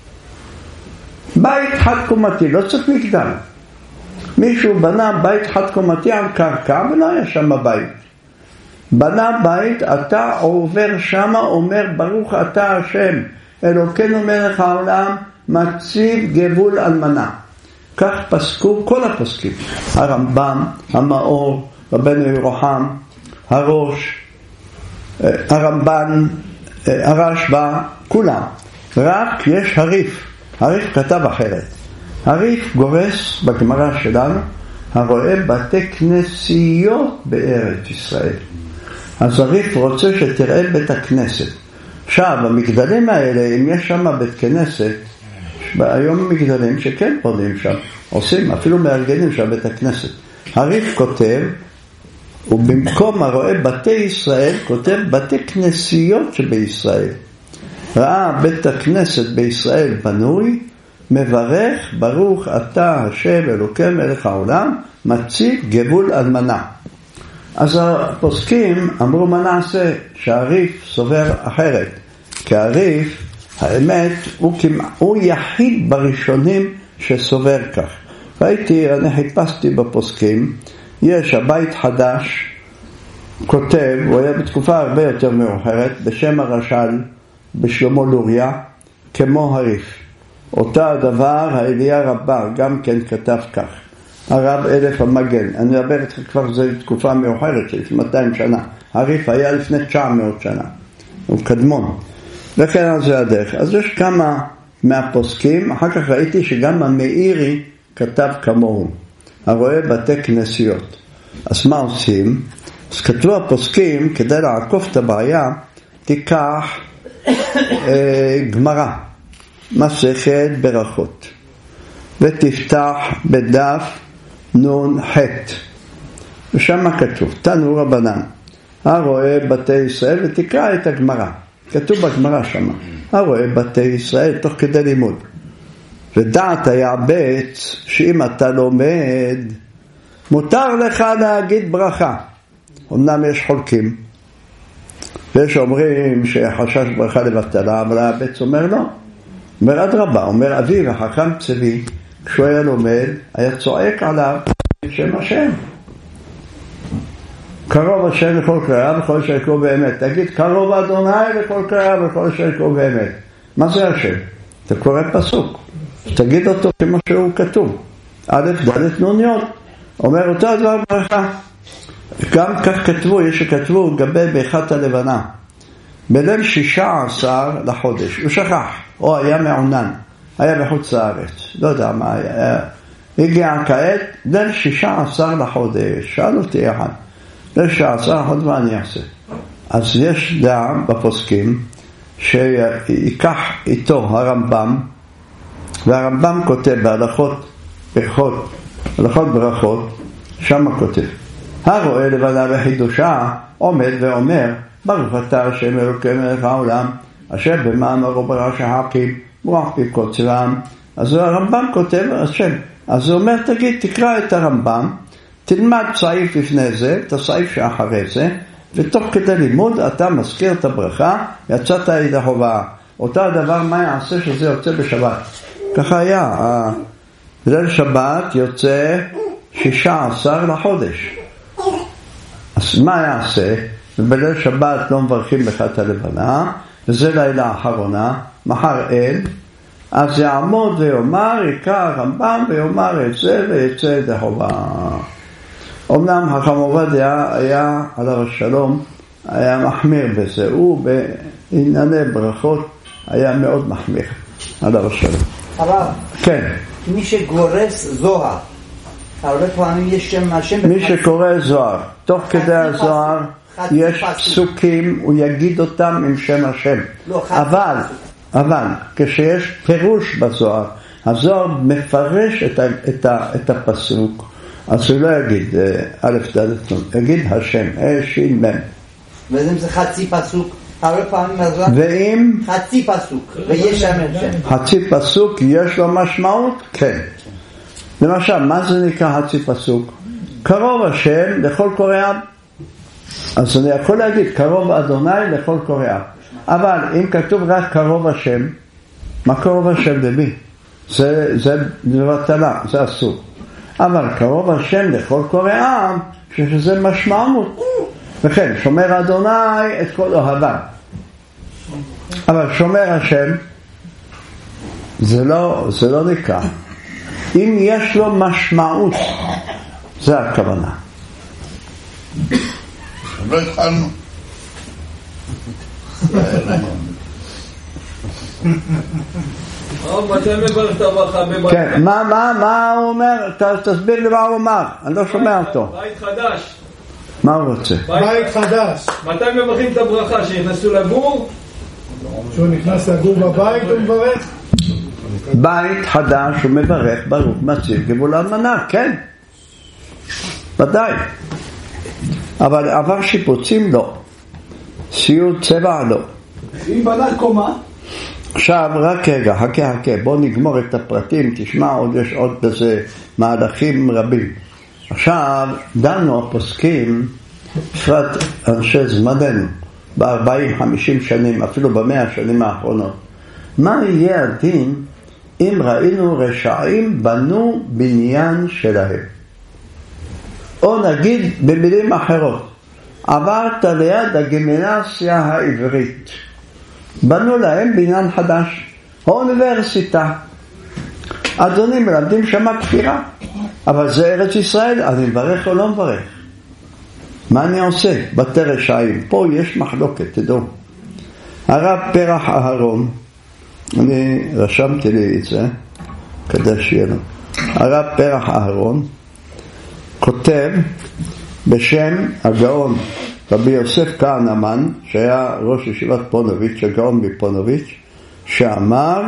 בית חד קומתי, לא צריך מגדל. מישהו בנה בית חד קומתי על קרקע, ולא היה שם בית. בנה בית, אתה עובר שם, אומר ברוך אתה השם, אלוקינו מלך העולם, מציב גבול אלמנה. כך פסקו כל הפסקים. הרמב"ם, המאור, רבנו ירוחם, הראש, הרמב"ן, הרשב"א, כולם. רק יש הריף. הריף כתב אחרת. הריף גורס בגמרא שלנו, הרואה בתי כנסיות בארץ ישראל. אז הריף רוצה שתראה בית הכנסת. עכשיו, המגדלים האלה, אם יש שם בית כנסת, היום מגדלים שכן פונים שם, עושים, אפילו מארגנים שם בית הכנסת. הריף כותב, ובמקום הרואה בתי ישראל, כותב בתי כנסיות שבישראל. ראה בית הכנסת בישראל בנוי, מברך ברוך אתה השם אלוקי מלך העולם, מציב גבול אלמנה. אז הפוסקים אמרו מה נעשה, שהריף סובר אחרת. כי הריף, האמת, הוא יחיד בראשונים שסובר כך. אני חיפשתי בפוסקים, יש הבית חדש, כותב, הוא היה בתקופה הרבה יותר מאוחרת, בשם הרש"ל, בשלמה לוריה, כמו הריף. אותה הדבר, האליה רבה, גם כן כתב כך. הרב אלף המגן, אני מדבר איתך כבר, זו תקופה מאוחרת, של 200 שנה. הריף היה לפני 900 שנה. הוא קדמון. וכן על זה הדרך. אז יש כמה מהפוסקים, אחר כך ראיתי שגם המאירי כתב כמוהו. הרואה בתי כנסיות. אז מה עושים? אז כתבו הפוסקים, כדי לעקוף את הבעיה, תיקח גמרא, מסכת ברכות, ותפתח בדף נון ח' ושם כתוב, תנו רבנן, הרואה בתי ישראל, ותקרא את הגמרא, כתוב בגמרא שם, הרואה בתי ישראל תוך כדי לימוד. ודעת היעבץ שאם אתה לומד, מותר לך להגיד ברכה. אמנם יש חולקים, ויש אומרים שחשש ברכה לבטלה, אבל היעבץ אומר לא. אומר אדרבה, אומר אביו החכם צבי, כשהוא היה לומד, היה צועק עליו, שם השם. קרוב השם לכל קריאה וכל אשר יקראו באמת. תגיד קרוב אדוני לכל קריאה וכל אשר יקראו באמת. מה זה השם? אתה קורא פסוק. תגיד אותו כמו שהוא כתוב. א' ד' נ' י'. אומר אותו הדבר ברכה. גם כך כתבו, יש שכתבו גבי באחת הלבנה. בליל 16 לחודש. הוא שכח. או היה מעונן. היה בחוץ לארץ. לא יודע מה היה. הגיע כעת ליל 16 לחודש. שאל אותי אחד. ליל 16 לחודש מה אני אעשה? אז יש דעה בפוסקים שיקח איתו הרמב"ם, והרמב"ם כותב בהלכות ברכות, שם כותב הרואה לבנה וחידושה עומד ואומר ברוך אתה השם אלוקי מלך העולם אשר במאמרו ברא שהקים ברוח בקוצרם. אז הרמב"ם כותב השם, אז הוא אומר תגיד תקרא את הרמב"ם, תלמד סעיף לפני זה, את הסעיף שאחרי זה, ותוך כדי לימוד אתה מזכיר את הברכה, יצאת ידי חובה. אותו הדבר מה יעשה שזה יוצא בשבת? ככה היה, בליל שבת יוצא 16 לחודש. אז מה יעשה? בליל שבת לא מברכים בחת הלבנה, וזה לילה האחרונה, מחר אין, אז יעמוד ויאמר, יקרא הרמב"ם ויאמר את זה ויצא ידי חובה. אמנם חכם עובדיה היה עליו השלום, היה מחמיר בזה, הוא בענייני ברכות היה מאוד מחמיר עליו השלום. הרב, כן. מי שגורס זוהר, הרבה פעמים יש שם השם, מי שקורא זוהר, תוך כדי הזוהר יש פסוקים, הוא יגיד אותם עם שם השם. אבל כשיש פירוש בזוהר, הזוהר מפרש את הפסוק, אז הוא לא יגיד א' ד' נ', יגיד השם, שין מ'. ואם זה חצי פסוק, הרבה פעמים ואם חצי פסוק, ויש שם השם. חצי פסוק יש לו משמעות? כן. למשל, מה זה נקרא חצי פסוק? קרוב השם לכל קוראיו. אז אני יכול להגיד קרוב אדוני לכל קוראיו. אבל אם כתוב רק קרוב השם, מה קרוב השם למי? זה לבטלה, זה אסור. אבל קרוב השם לכל קוראיו, שזה משמעות. וכן, שומר אדוני את כל אוהביו. אבל שומר השם, זה לא נקרא. אם יש לו משמעות, זה הכוונה. לא התחלנו. מתי מברך את הברכה בבית? כן, מה הוא אומר? תסביר לי מה הוא אמר, אני לא שומע אותו. בית חדש. מה הוא רוצה? בית חדש. מתי מברכים את הברכה? שנכנסו לגור? שהוא נכנס לגור בבית הוא מברך? בית חדש הוא מברך ברוך מציל גבול אלמנה, כן, ודאי. אבל עבר שיפוצים לא, סיוד צבע לא. אם בנה קומה? עכשיו רק רגע, חכה, בוא נגמור את הפרטים, תשמע, יש עוד בזה מהלכים רבים. עכשיו דנו הפוסקים, בפרט אנשי זמננו, ב-40-50 שנים, אפילו ב100 השנים האחרונות, מה יהיה הדין אם ראינו רשעים בנו בניין שלהם? או נגיד במילים אחרות, עברת ליד הגימנסיה העברית, בנו להם בניין חדש, האוניברסיטה, אדוני מלמדים שמה כפירה, אבל זה ארץ ישראל, אני מברך או לא מברך? מה אני עושה? בתי רשעים. פה יש מחלוקת, תדעו. הרב פרח אהרון, אני רשמתי לי את זה כדי שיהיה לו. הרב פרח אהרון כותב בשם הגאון רבי יוסף כהנמן, שהיה ראש ישיבת פונוביץ', הגאון מפונוביץ', שאמר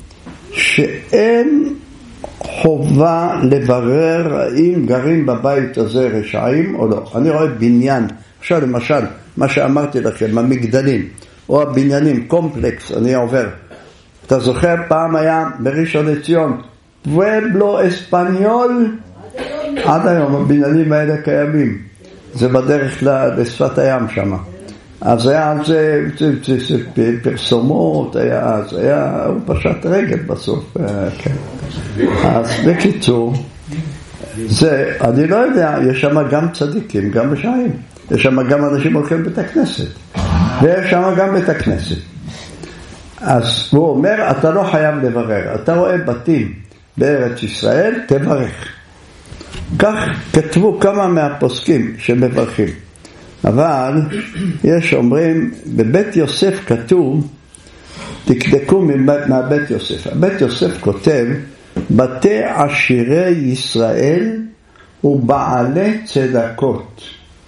שאין חובה לברר האם גרים בבית הזה רשעים או לא. אני רואה בניין, עכשיו למשל מה שאמרתי לכם, המגדלים או הבניינים, קומפלקס, אני עובר. אתה זוכר פעם היה בראשון לציון פואבלו אספניול, עד היום הבניינים האלה קיימים, זה בדרך לשפת הים שם. אז היה על זה פרסומות, הוא פשט רגל בסוף, כן. אז בקיצור, זה, אני לא יודע, יש שם גם צדיקים, גם רשעים. יש שם גם אנשים הולכים בית הכנסת. ויש שם גם בית הכנסת. אז הוא אומר, אתה לא חייב לברר. אתה רואה בתים בארץ ישראל, תברך. כך כתבו כמה מהפוסקים שמברכים. אבל יש אומרים, בבית יוסף כתוב, תקדקו מהבית יוסף. הבית יוסף כותב, בתי עשירי ישראל ובעלי צדקות.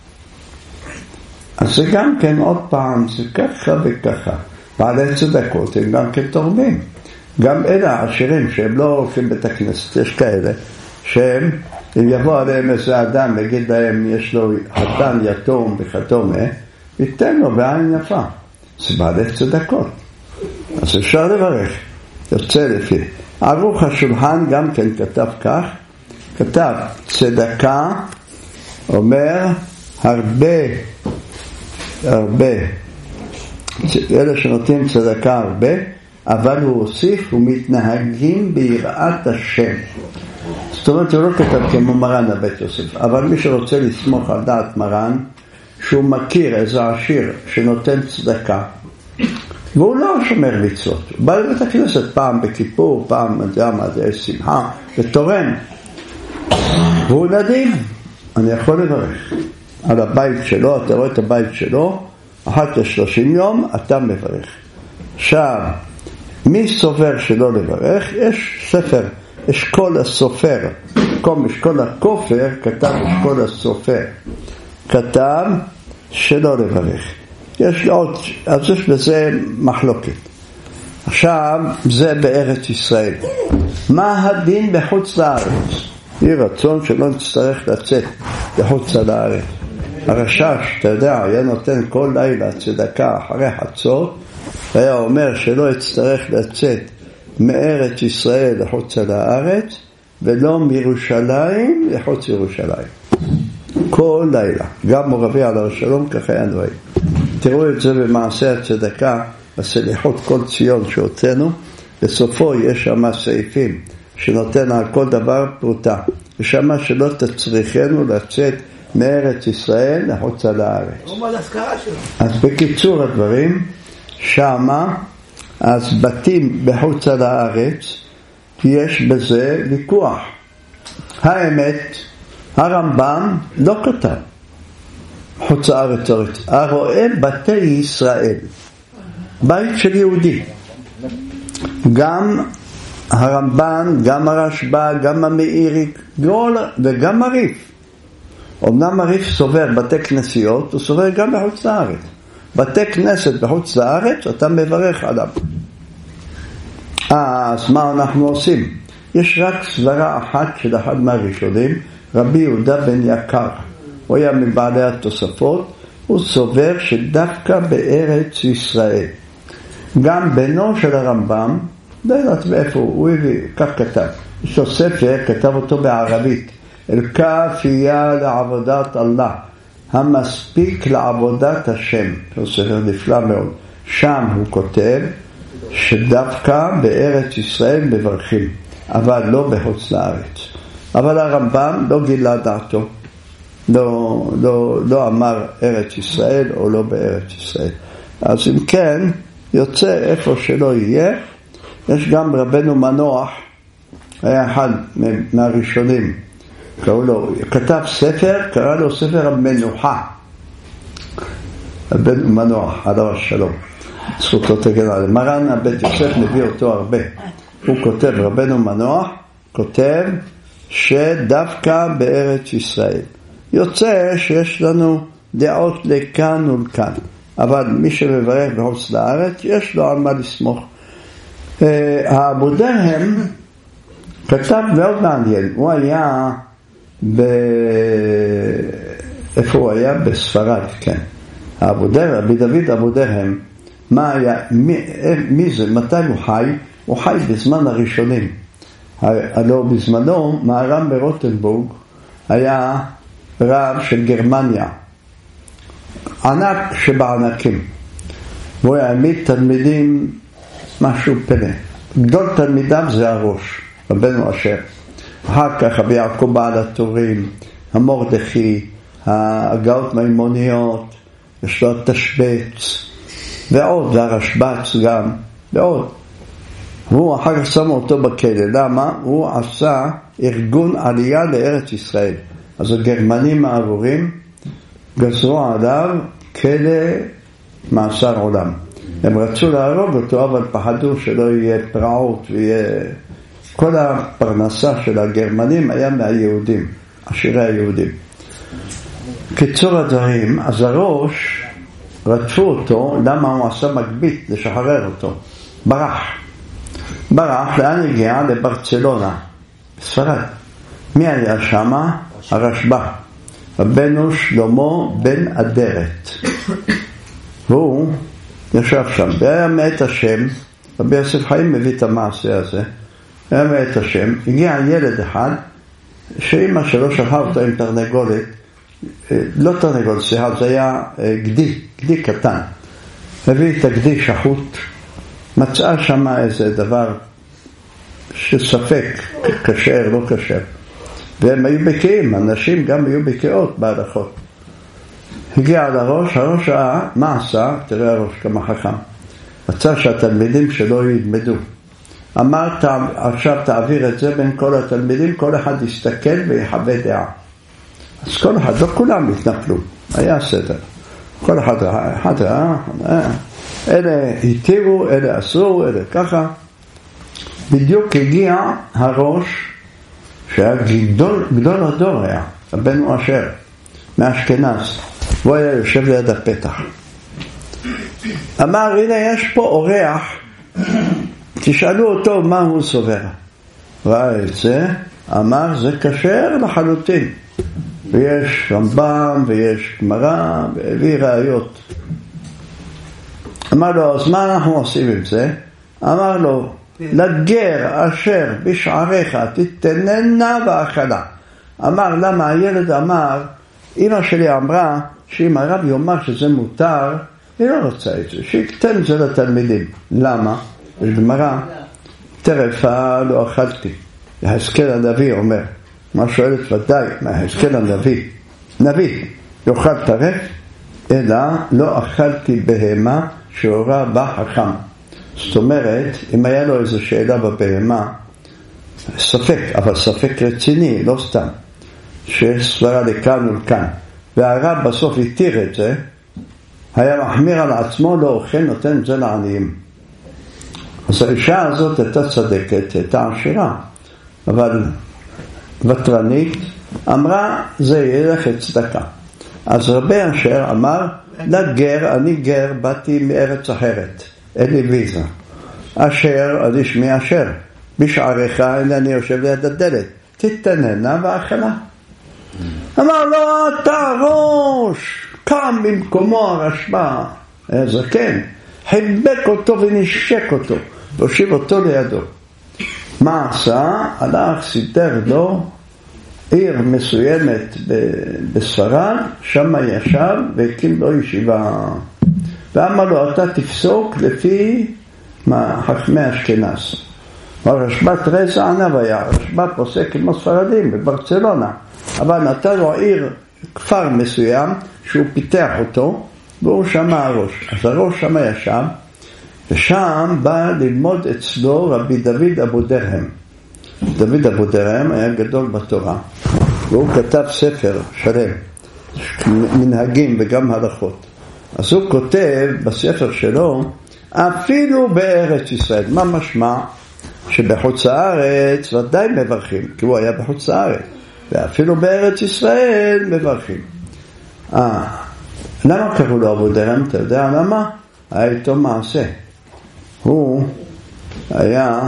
אז זה גם כן עוד פעם, זה ככה וככה. בעלי צדקות הם גם כן תורמים. גם אלה העשירים שהם לא הולכים בית הכנסת, יש כאלה שהם, אם יבוא עליהם איזה אדם, יגיד להם, יש לו חתן יתום וכדומה, ייתן לו בעין יפה. זה בעלי צדקות. אז אפשר לברך. יוצא לפי. ערוך השולחן גם כן כתב כך, כתב צדקה, אומר הרבה, אלה שנותנים צדקה הרבה, אבל הוא הוסיף, ומתנהגים ביראת השם. זאת אומרת, הוא לא כתב כמו מרן הבית יוסף, אבל מי שרוצה לסמוך על דעת מרן, שהוא מכיר איזה עשיר שנותן צדקה, והוא לא שומר מצוות, הוא בא לבית הכנסת פעם בכיפור, פעם זה שמחה, ותורם, והוא נדיב, אני יכול לברך על הבית שלו. אתה רואה את הבית שלו, אחת ל-30 יום אתה מברך. עכשיו, מי סובר שלא לברך? יש ספר, אשכול הסופר, במקום אשכול הכופר כתב אשכול הסופר, כתב שלא לברך. יש עוד, אז יש בזה מחלוקת. עכשיו, זה בארץ ישראל. מה הדין בחוץ לארץ? יהי רצון שלא נצטרך לצאת לחוץ לארץ. הרשש, אתה יודע, היה נותן כל לילה צדקה אחרי חצות, היה אומר שלא יצטרך לצאת מארץ ישראל לחוץ לארץ, ולא מירושלים לחוץ ירושלים. כל לילה. גם מורבי על השלום ככה היה נוהג. תראו את זה במעשה הצדקה, הסליחות כל ציון שהוצאנו, בסופו יש שם סעיפים שנותן על כל דבר פרוטה. יש שם שלא תצריכנו לצאת מארץ ישראל לחוץ לארץ. אז בקיצור הדברים, שמה, אז בתים בחוץ לארץ, יש בזה ויכוח. האמת, הרמב"ם לא כתב חוץ לארץ, הרואה בתי ישראל, בית של יהודי. גם הרמב"ן, גם הרשב"א, גם המאירי, וגם הריף. אמנם הריף סובר בתי כנסיות, הוא סובר גם בחוץ לארץ. בתי כנסת בחוץ לארץ, אתה מברך עליו. אז מה אנחנו עושים? יש רק סברה אחת של אחד מהראשונים, רבי יהודה בן יקר. הוא היה מבעלי התוספות, הוא סובר שדווקא בארץ ישראל. גם בנו של הרמב"ם, לא יודעת מאיפה, הוא הביא, כך כתב. יש לו ספר, כתב אותו בערבית. אל-כאפייה לעבודת אללה, המספיק לעבודת השם. הוא ספר נפלא מאוד. שם הוא כותב שדווקא בארץ ישראל מברכים, אבל לא בחוץ לארץ. אבל הרמב"ם לא גילה דעתו. לא אמר ארץ ישראל או לא בארץ ישראל. אז אם כן, יוצא איפה שלא יהיה. יש גם רבנו מנוח, היה אחד מהראשונים, כתב ספר, קרא לו ספר המנוחה. רבנו מנוח, עליו השלום, זכותו תגן עליו. מרן הבית יוסף מביא אותו הרבה. הוא כותב, רבנו מנוח כותב שדווקא בארץ ישראל. יוצא שיש לנו דעות לכאן ולכאן, אבל מי שמברך בחוץ לארץ יש לו על מה לסמוך. האבו דרהם כתב מאוד מעניין. הוא היה איפה הוא היה? בספרד, כן. האבו דרהם, רבי דוד אבו דרהם, מה היה? מי זה? מתי הוא חי? הוא חי בזמן הראשונים. הלא בזמנו מהר"ם ברוטנבורג היה רב של גרמניה, ענק שבענקים, והוא העמיד תלמידים משהו פלא. גדול תלמידיו זה הראש, רבנו אשר. אחר כך רבי יעקב בעל הטורים, המורדכי, הגאות מימוניות, יש לו התשבץ, ועוד, והרשב"ץ גם, ועוד. הוא אחר כך שם אותו בכלא. למה? הוא עשה ארגון עלייה לארץ ישראל. אז הגרמנים הארורים גזרו עליו כלא מאסר עולם. הם רצו להרוג אותו, אבל פחדו שלא יהיה פרעות ויהיה... כל הפרנסה של הגרמנים היה מהיהודים, עשירי היהודים. קיצור הדברים, אז הראש רדפו אותו, למה הוא עשה מגבית לשחרר אותו? ברח, לאן הגיע? לברצלונה, בספרד. מי היה שמה? הרשב"א, רבנו שלמה בן אדרת. והוא ישב שם, והיה מאת השם, רבי יוסף חיים מביא את המעשה הזה, היה מאת השם, הגיע ילד אחד, שאמא שלו שלחה אותו עם תרנגולת, לא תרנגולת, זה היה גדי קטן, הביא את הגדי שחוט, מצאה שם איזה דבר שספק, כשר, לא כשר, והם היו בקיאים, אנשים גם היו בקיאות בהלכות. הגיע לראש, הראש ראה, מה עשה? תראה הראש כמה חכם. רצה שהתלמידים שלו ילמדו. אמרת, עכשיו תעביר את זה בין כל התלמידים, כל אחד יסתכל ויחווה דעה. אז כל אחד, לא כולם התנפלו, היה סדר. כל אחד ראה, אלה התירו, אלה אסרו, אלה ככה. בדיוק הגיע הראש, שהיה גדול הדור היה, רבנו אשר, מאשכנז. הוא היה יושב ליד הפתח. אמר, הנה יש פה אורח, תשאלו אותו מה הוא סובר. ראה את זה, אמר, זה כשר לחלוטין. ויש רמב"ם ויש גמרא, והביא ראיות. אמר לו, אז מה אנחנו עושים עם זה? אמר לו, לגר אשר בשעריך תתננה ואכלה. אמר, למה? הילד אמר, אמא שלי אמרה שאם הרב יאמר שזה מותר, היא לא רוצה את זה, שיקטן את זה לתלמידים. למה? בגמרא, טרפה לא אכלתי. יחזקאל הנביא אומר, מה שואלת ודאי, מה יחזקאל הנביא? נביא, יאכל טרף, אלא לא אכלתי בהמה שהורה בה חכם. זאת אומרת, אם היה לו איזו שאלה בבהמה, ספק, אבל ספק רציני, לא סתם, שיש סברה לכאן ולכאן, והרב בסוף התיר את זה, היה מחמיר על עצמו, לא אוכל, נותן את זה לעניים. אז האישה הזאת הייתה צדקת, הייתה עשירה, אבל וטרנית, אמרה, זה ילך צדקה. אז רבי אשר אמר, לגר, אני גר, באתי מארץ אחרת, אין לי ויזה. אשר, אני שמי אשר, בשעריך, הנה אני יושב ליד הדלת, תתננה ואכלה. אמר לו, אתה ראש, קם במקומו הרשב"א, היה זקן, חיבק אותו ונשק אותו, והושיב אותו לידו. מה עשה? הלך, סידר לו עיר מסוימת בספרד, שם ישב והקים לו ישיבה. ואמר לו, אתה תפסוק לפי חכמי אשכנז. הרשב"א תראה ענב היה, הרשב"א פוסק כמו ספרדים בברצלונה, אבל נתן לו עיר, כפר מסוים, שהוא פיתח אותו, והוא שם הראש. אז הראש שם ישב, ושם בא ללמוד אצלו רבי דוד אבו דרהם. דוד אבו דרהם היה גדול בתורה, והוא כתב ספר שלם, מנהגים וגם הלכות. אז הוא כותב בספר שלו, אפילו בארץ ישראל. מה משמע? שבחוץ הארץ ודאי מברכים, כי הוא היה בחוץ הארץ, ואפילו בארץ ישראל מברכים. למה קראו לו אבו דרהם? אתה יודע למה? היה איתו מעשה. הוא היה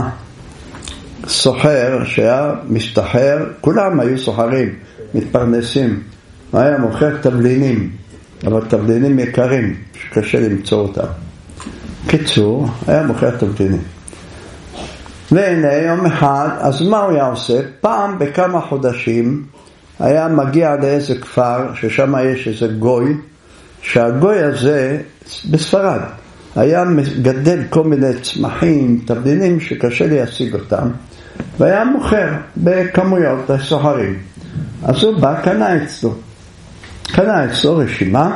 סוחר שהיה מסתחר, כולם היו סוחרים, מתפרנסים. הוא היה מוכר תבלינים, אבל תבלינים יקרים, שקשה למצוא אותם. קיצור, היה מוכר תבלינים. והנה יום אחד, אז מה הוא היה עושה? פעם בכמה חודשים היה מגיע לאיזה כפר, ששם יש איזה גוי, שהגוי הזה בספרד היה גדל כל מיני צמחים, תבלינים שקשה להשיג אותם, והיה מוכר בכמויות לסוחרים. אז הוא בא, קנה אצלו רשימה,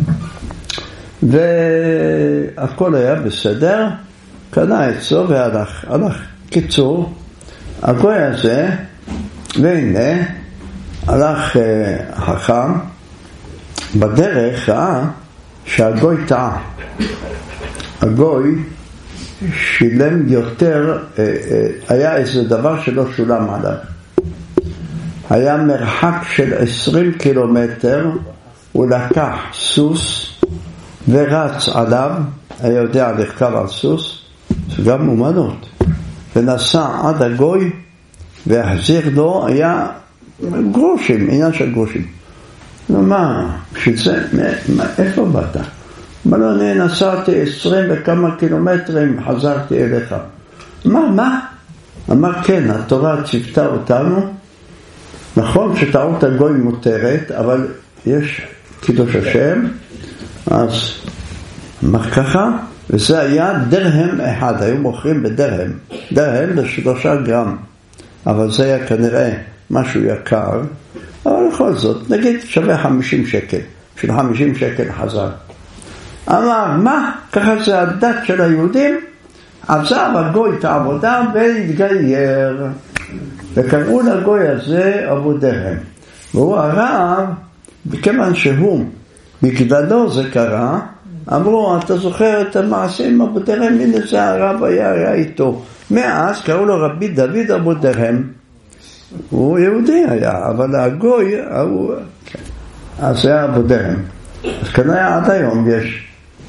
והכל היה בסדר, קנה אצלו והלך. קיצור, הגוי הזה, והנה, הלך חכם, בדרך ראה שהגוי טעה. הגוי שילם יותר, היה איזה דבר שלא שולם עליו. היה מרחק של 20 קילומטר, הוא לקח סוס ורץ עליו, היה יודע לרכב על סוס, זה גם אומנות, ונסע עד הגוי והחזיר לו, היה גרושים, עניין של גרושים. מה, שזה, איפה באת? אמר לו, אני נסעתי 20 וכמה קילומטרים, חזרתי אליך. מה? אמר, כן, התורה ציוותה אותנו, נכון שטעות הגוי מותרת, אבל יש קידוש השם, אז אמר ככה, וזה היה דרהם אחד, היו מוכרים בדרהם, דרהם ל3 גרם, אבל זה היה כנראה משהו יקר, אבל בכל זאת, נגיד שווה 50 שקל, של 50 שקל חזר. אמר, מה? ככה זה הדת של היהודים? עזב הגוי את העבודה והתגייר. וקראו לגוי הזה אבו דרהם. והוא הרב, וכיוון שהוא, בגדלו זה קרה, אמרו, אתה זוכר את המעשים אבו דרהם? הנה זה הרב היה איתו. מאז קראו לו רבי דוד אבו דרהם. הוא יהודי היה, אבל הגוי, אז זה היה אבו דרהם. אז כנראה עד היום יש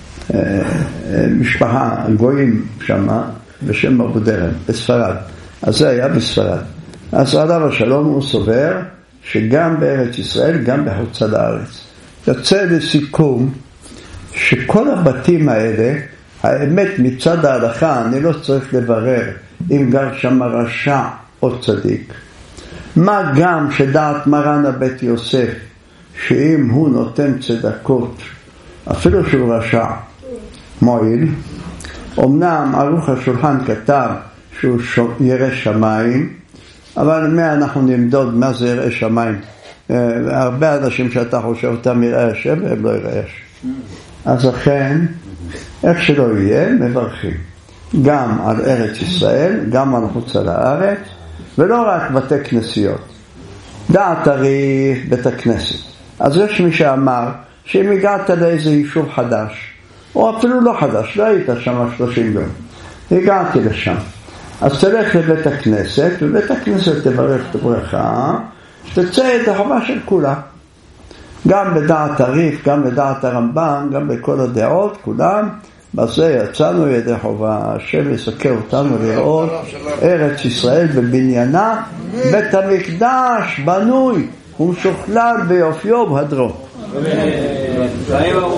משפחה, גויים שמה, בשם אבו דרהם, בספרד. אז זה היה בספרד. אז עליו השלום הוא סובר שגם בארץ ישראל, גם בחוץ לארץ. יוצא לסיכום שכל הבתים האלה, האמת מצד ההלכה, אני לא צריך לברר אם גר שם רשע או צדיק. מה גם שדעת מרן הבית יוסף, שאם הוא נותן צדקות, אפילו שהוא רשע, מועיל, אמנם ערוך השולחן כתב שהוא ירא שמיים, אבל מה אנחנו נמדוד מה זה ירא שמיים? הרבה אנשים שאתה חושב אותם ירא השם והם לא ירא השם. אז לכן, איך שלא יהיה, מברכים. גם על ארץ ישראל, גם על חוץ לארץ, ולא רק בתי כנסיות. דעת הרי בית הכנסת. אז יש מי שאמר שאם הגעת לאיזה יישוב חדש, או אפילו לא חדש, לא היית שם 30 יום, הגעתי לשם. אז תלך לבית הכנסת, ובית הכנסת תברך את הברכה, שתצא את החובה של כולה. גם בדעת הריף, גם בדעת הרמב"ם, גם בכל הדעות, כולם, בזה יצאנו ידי חובה. השם יסקר אותנו לראות ארץ ישראל בבניינה, בית המקדש בנוי ומשוכלל ביופיו בהדרו.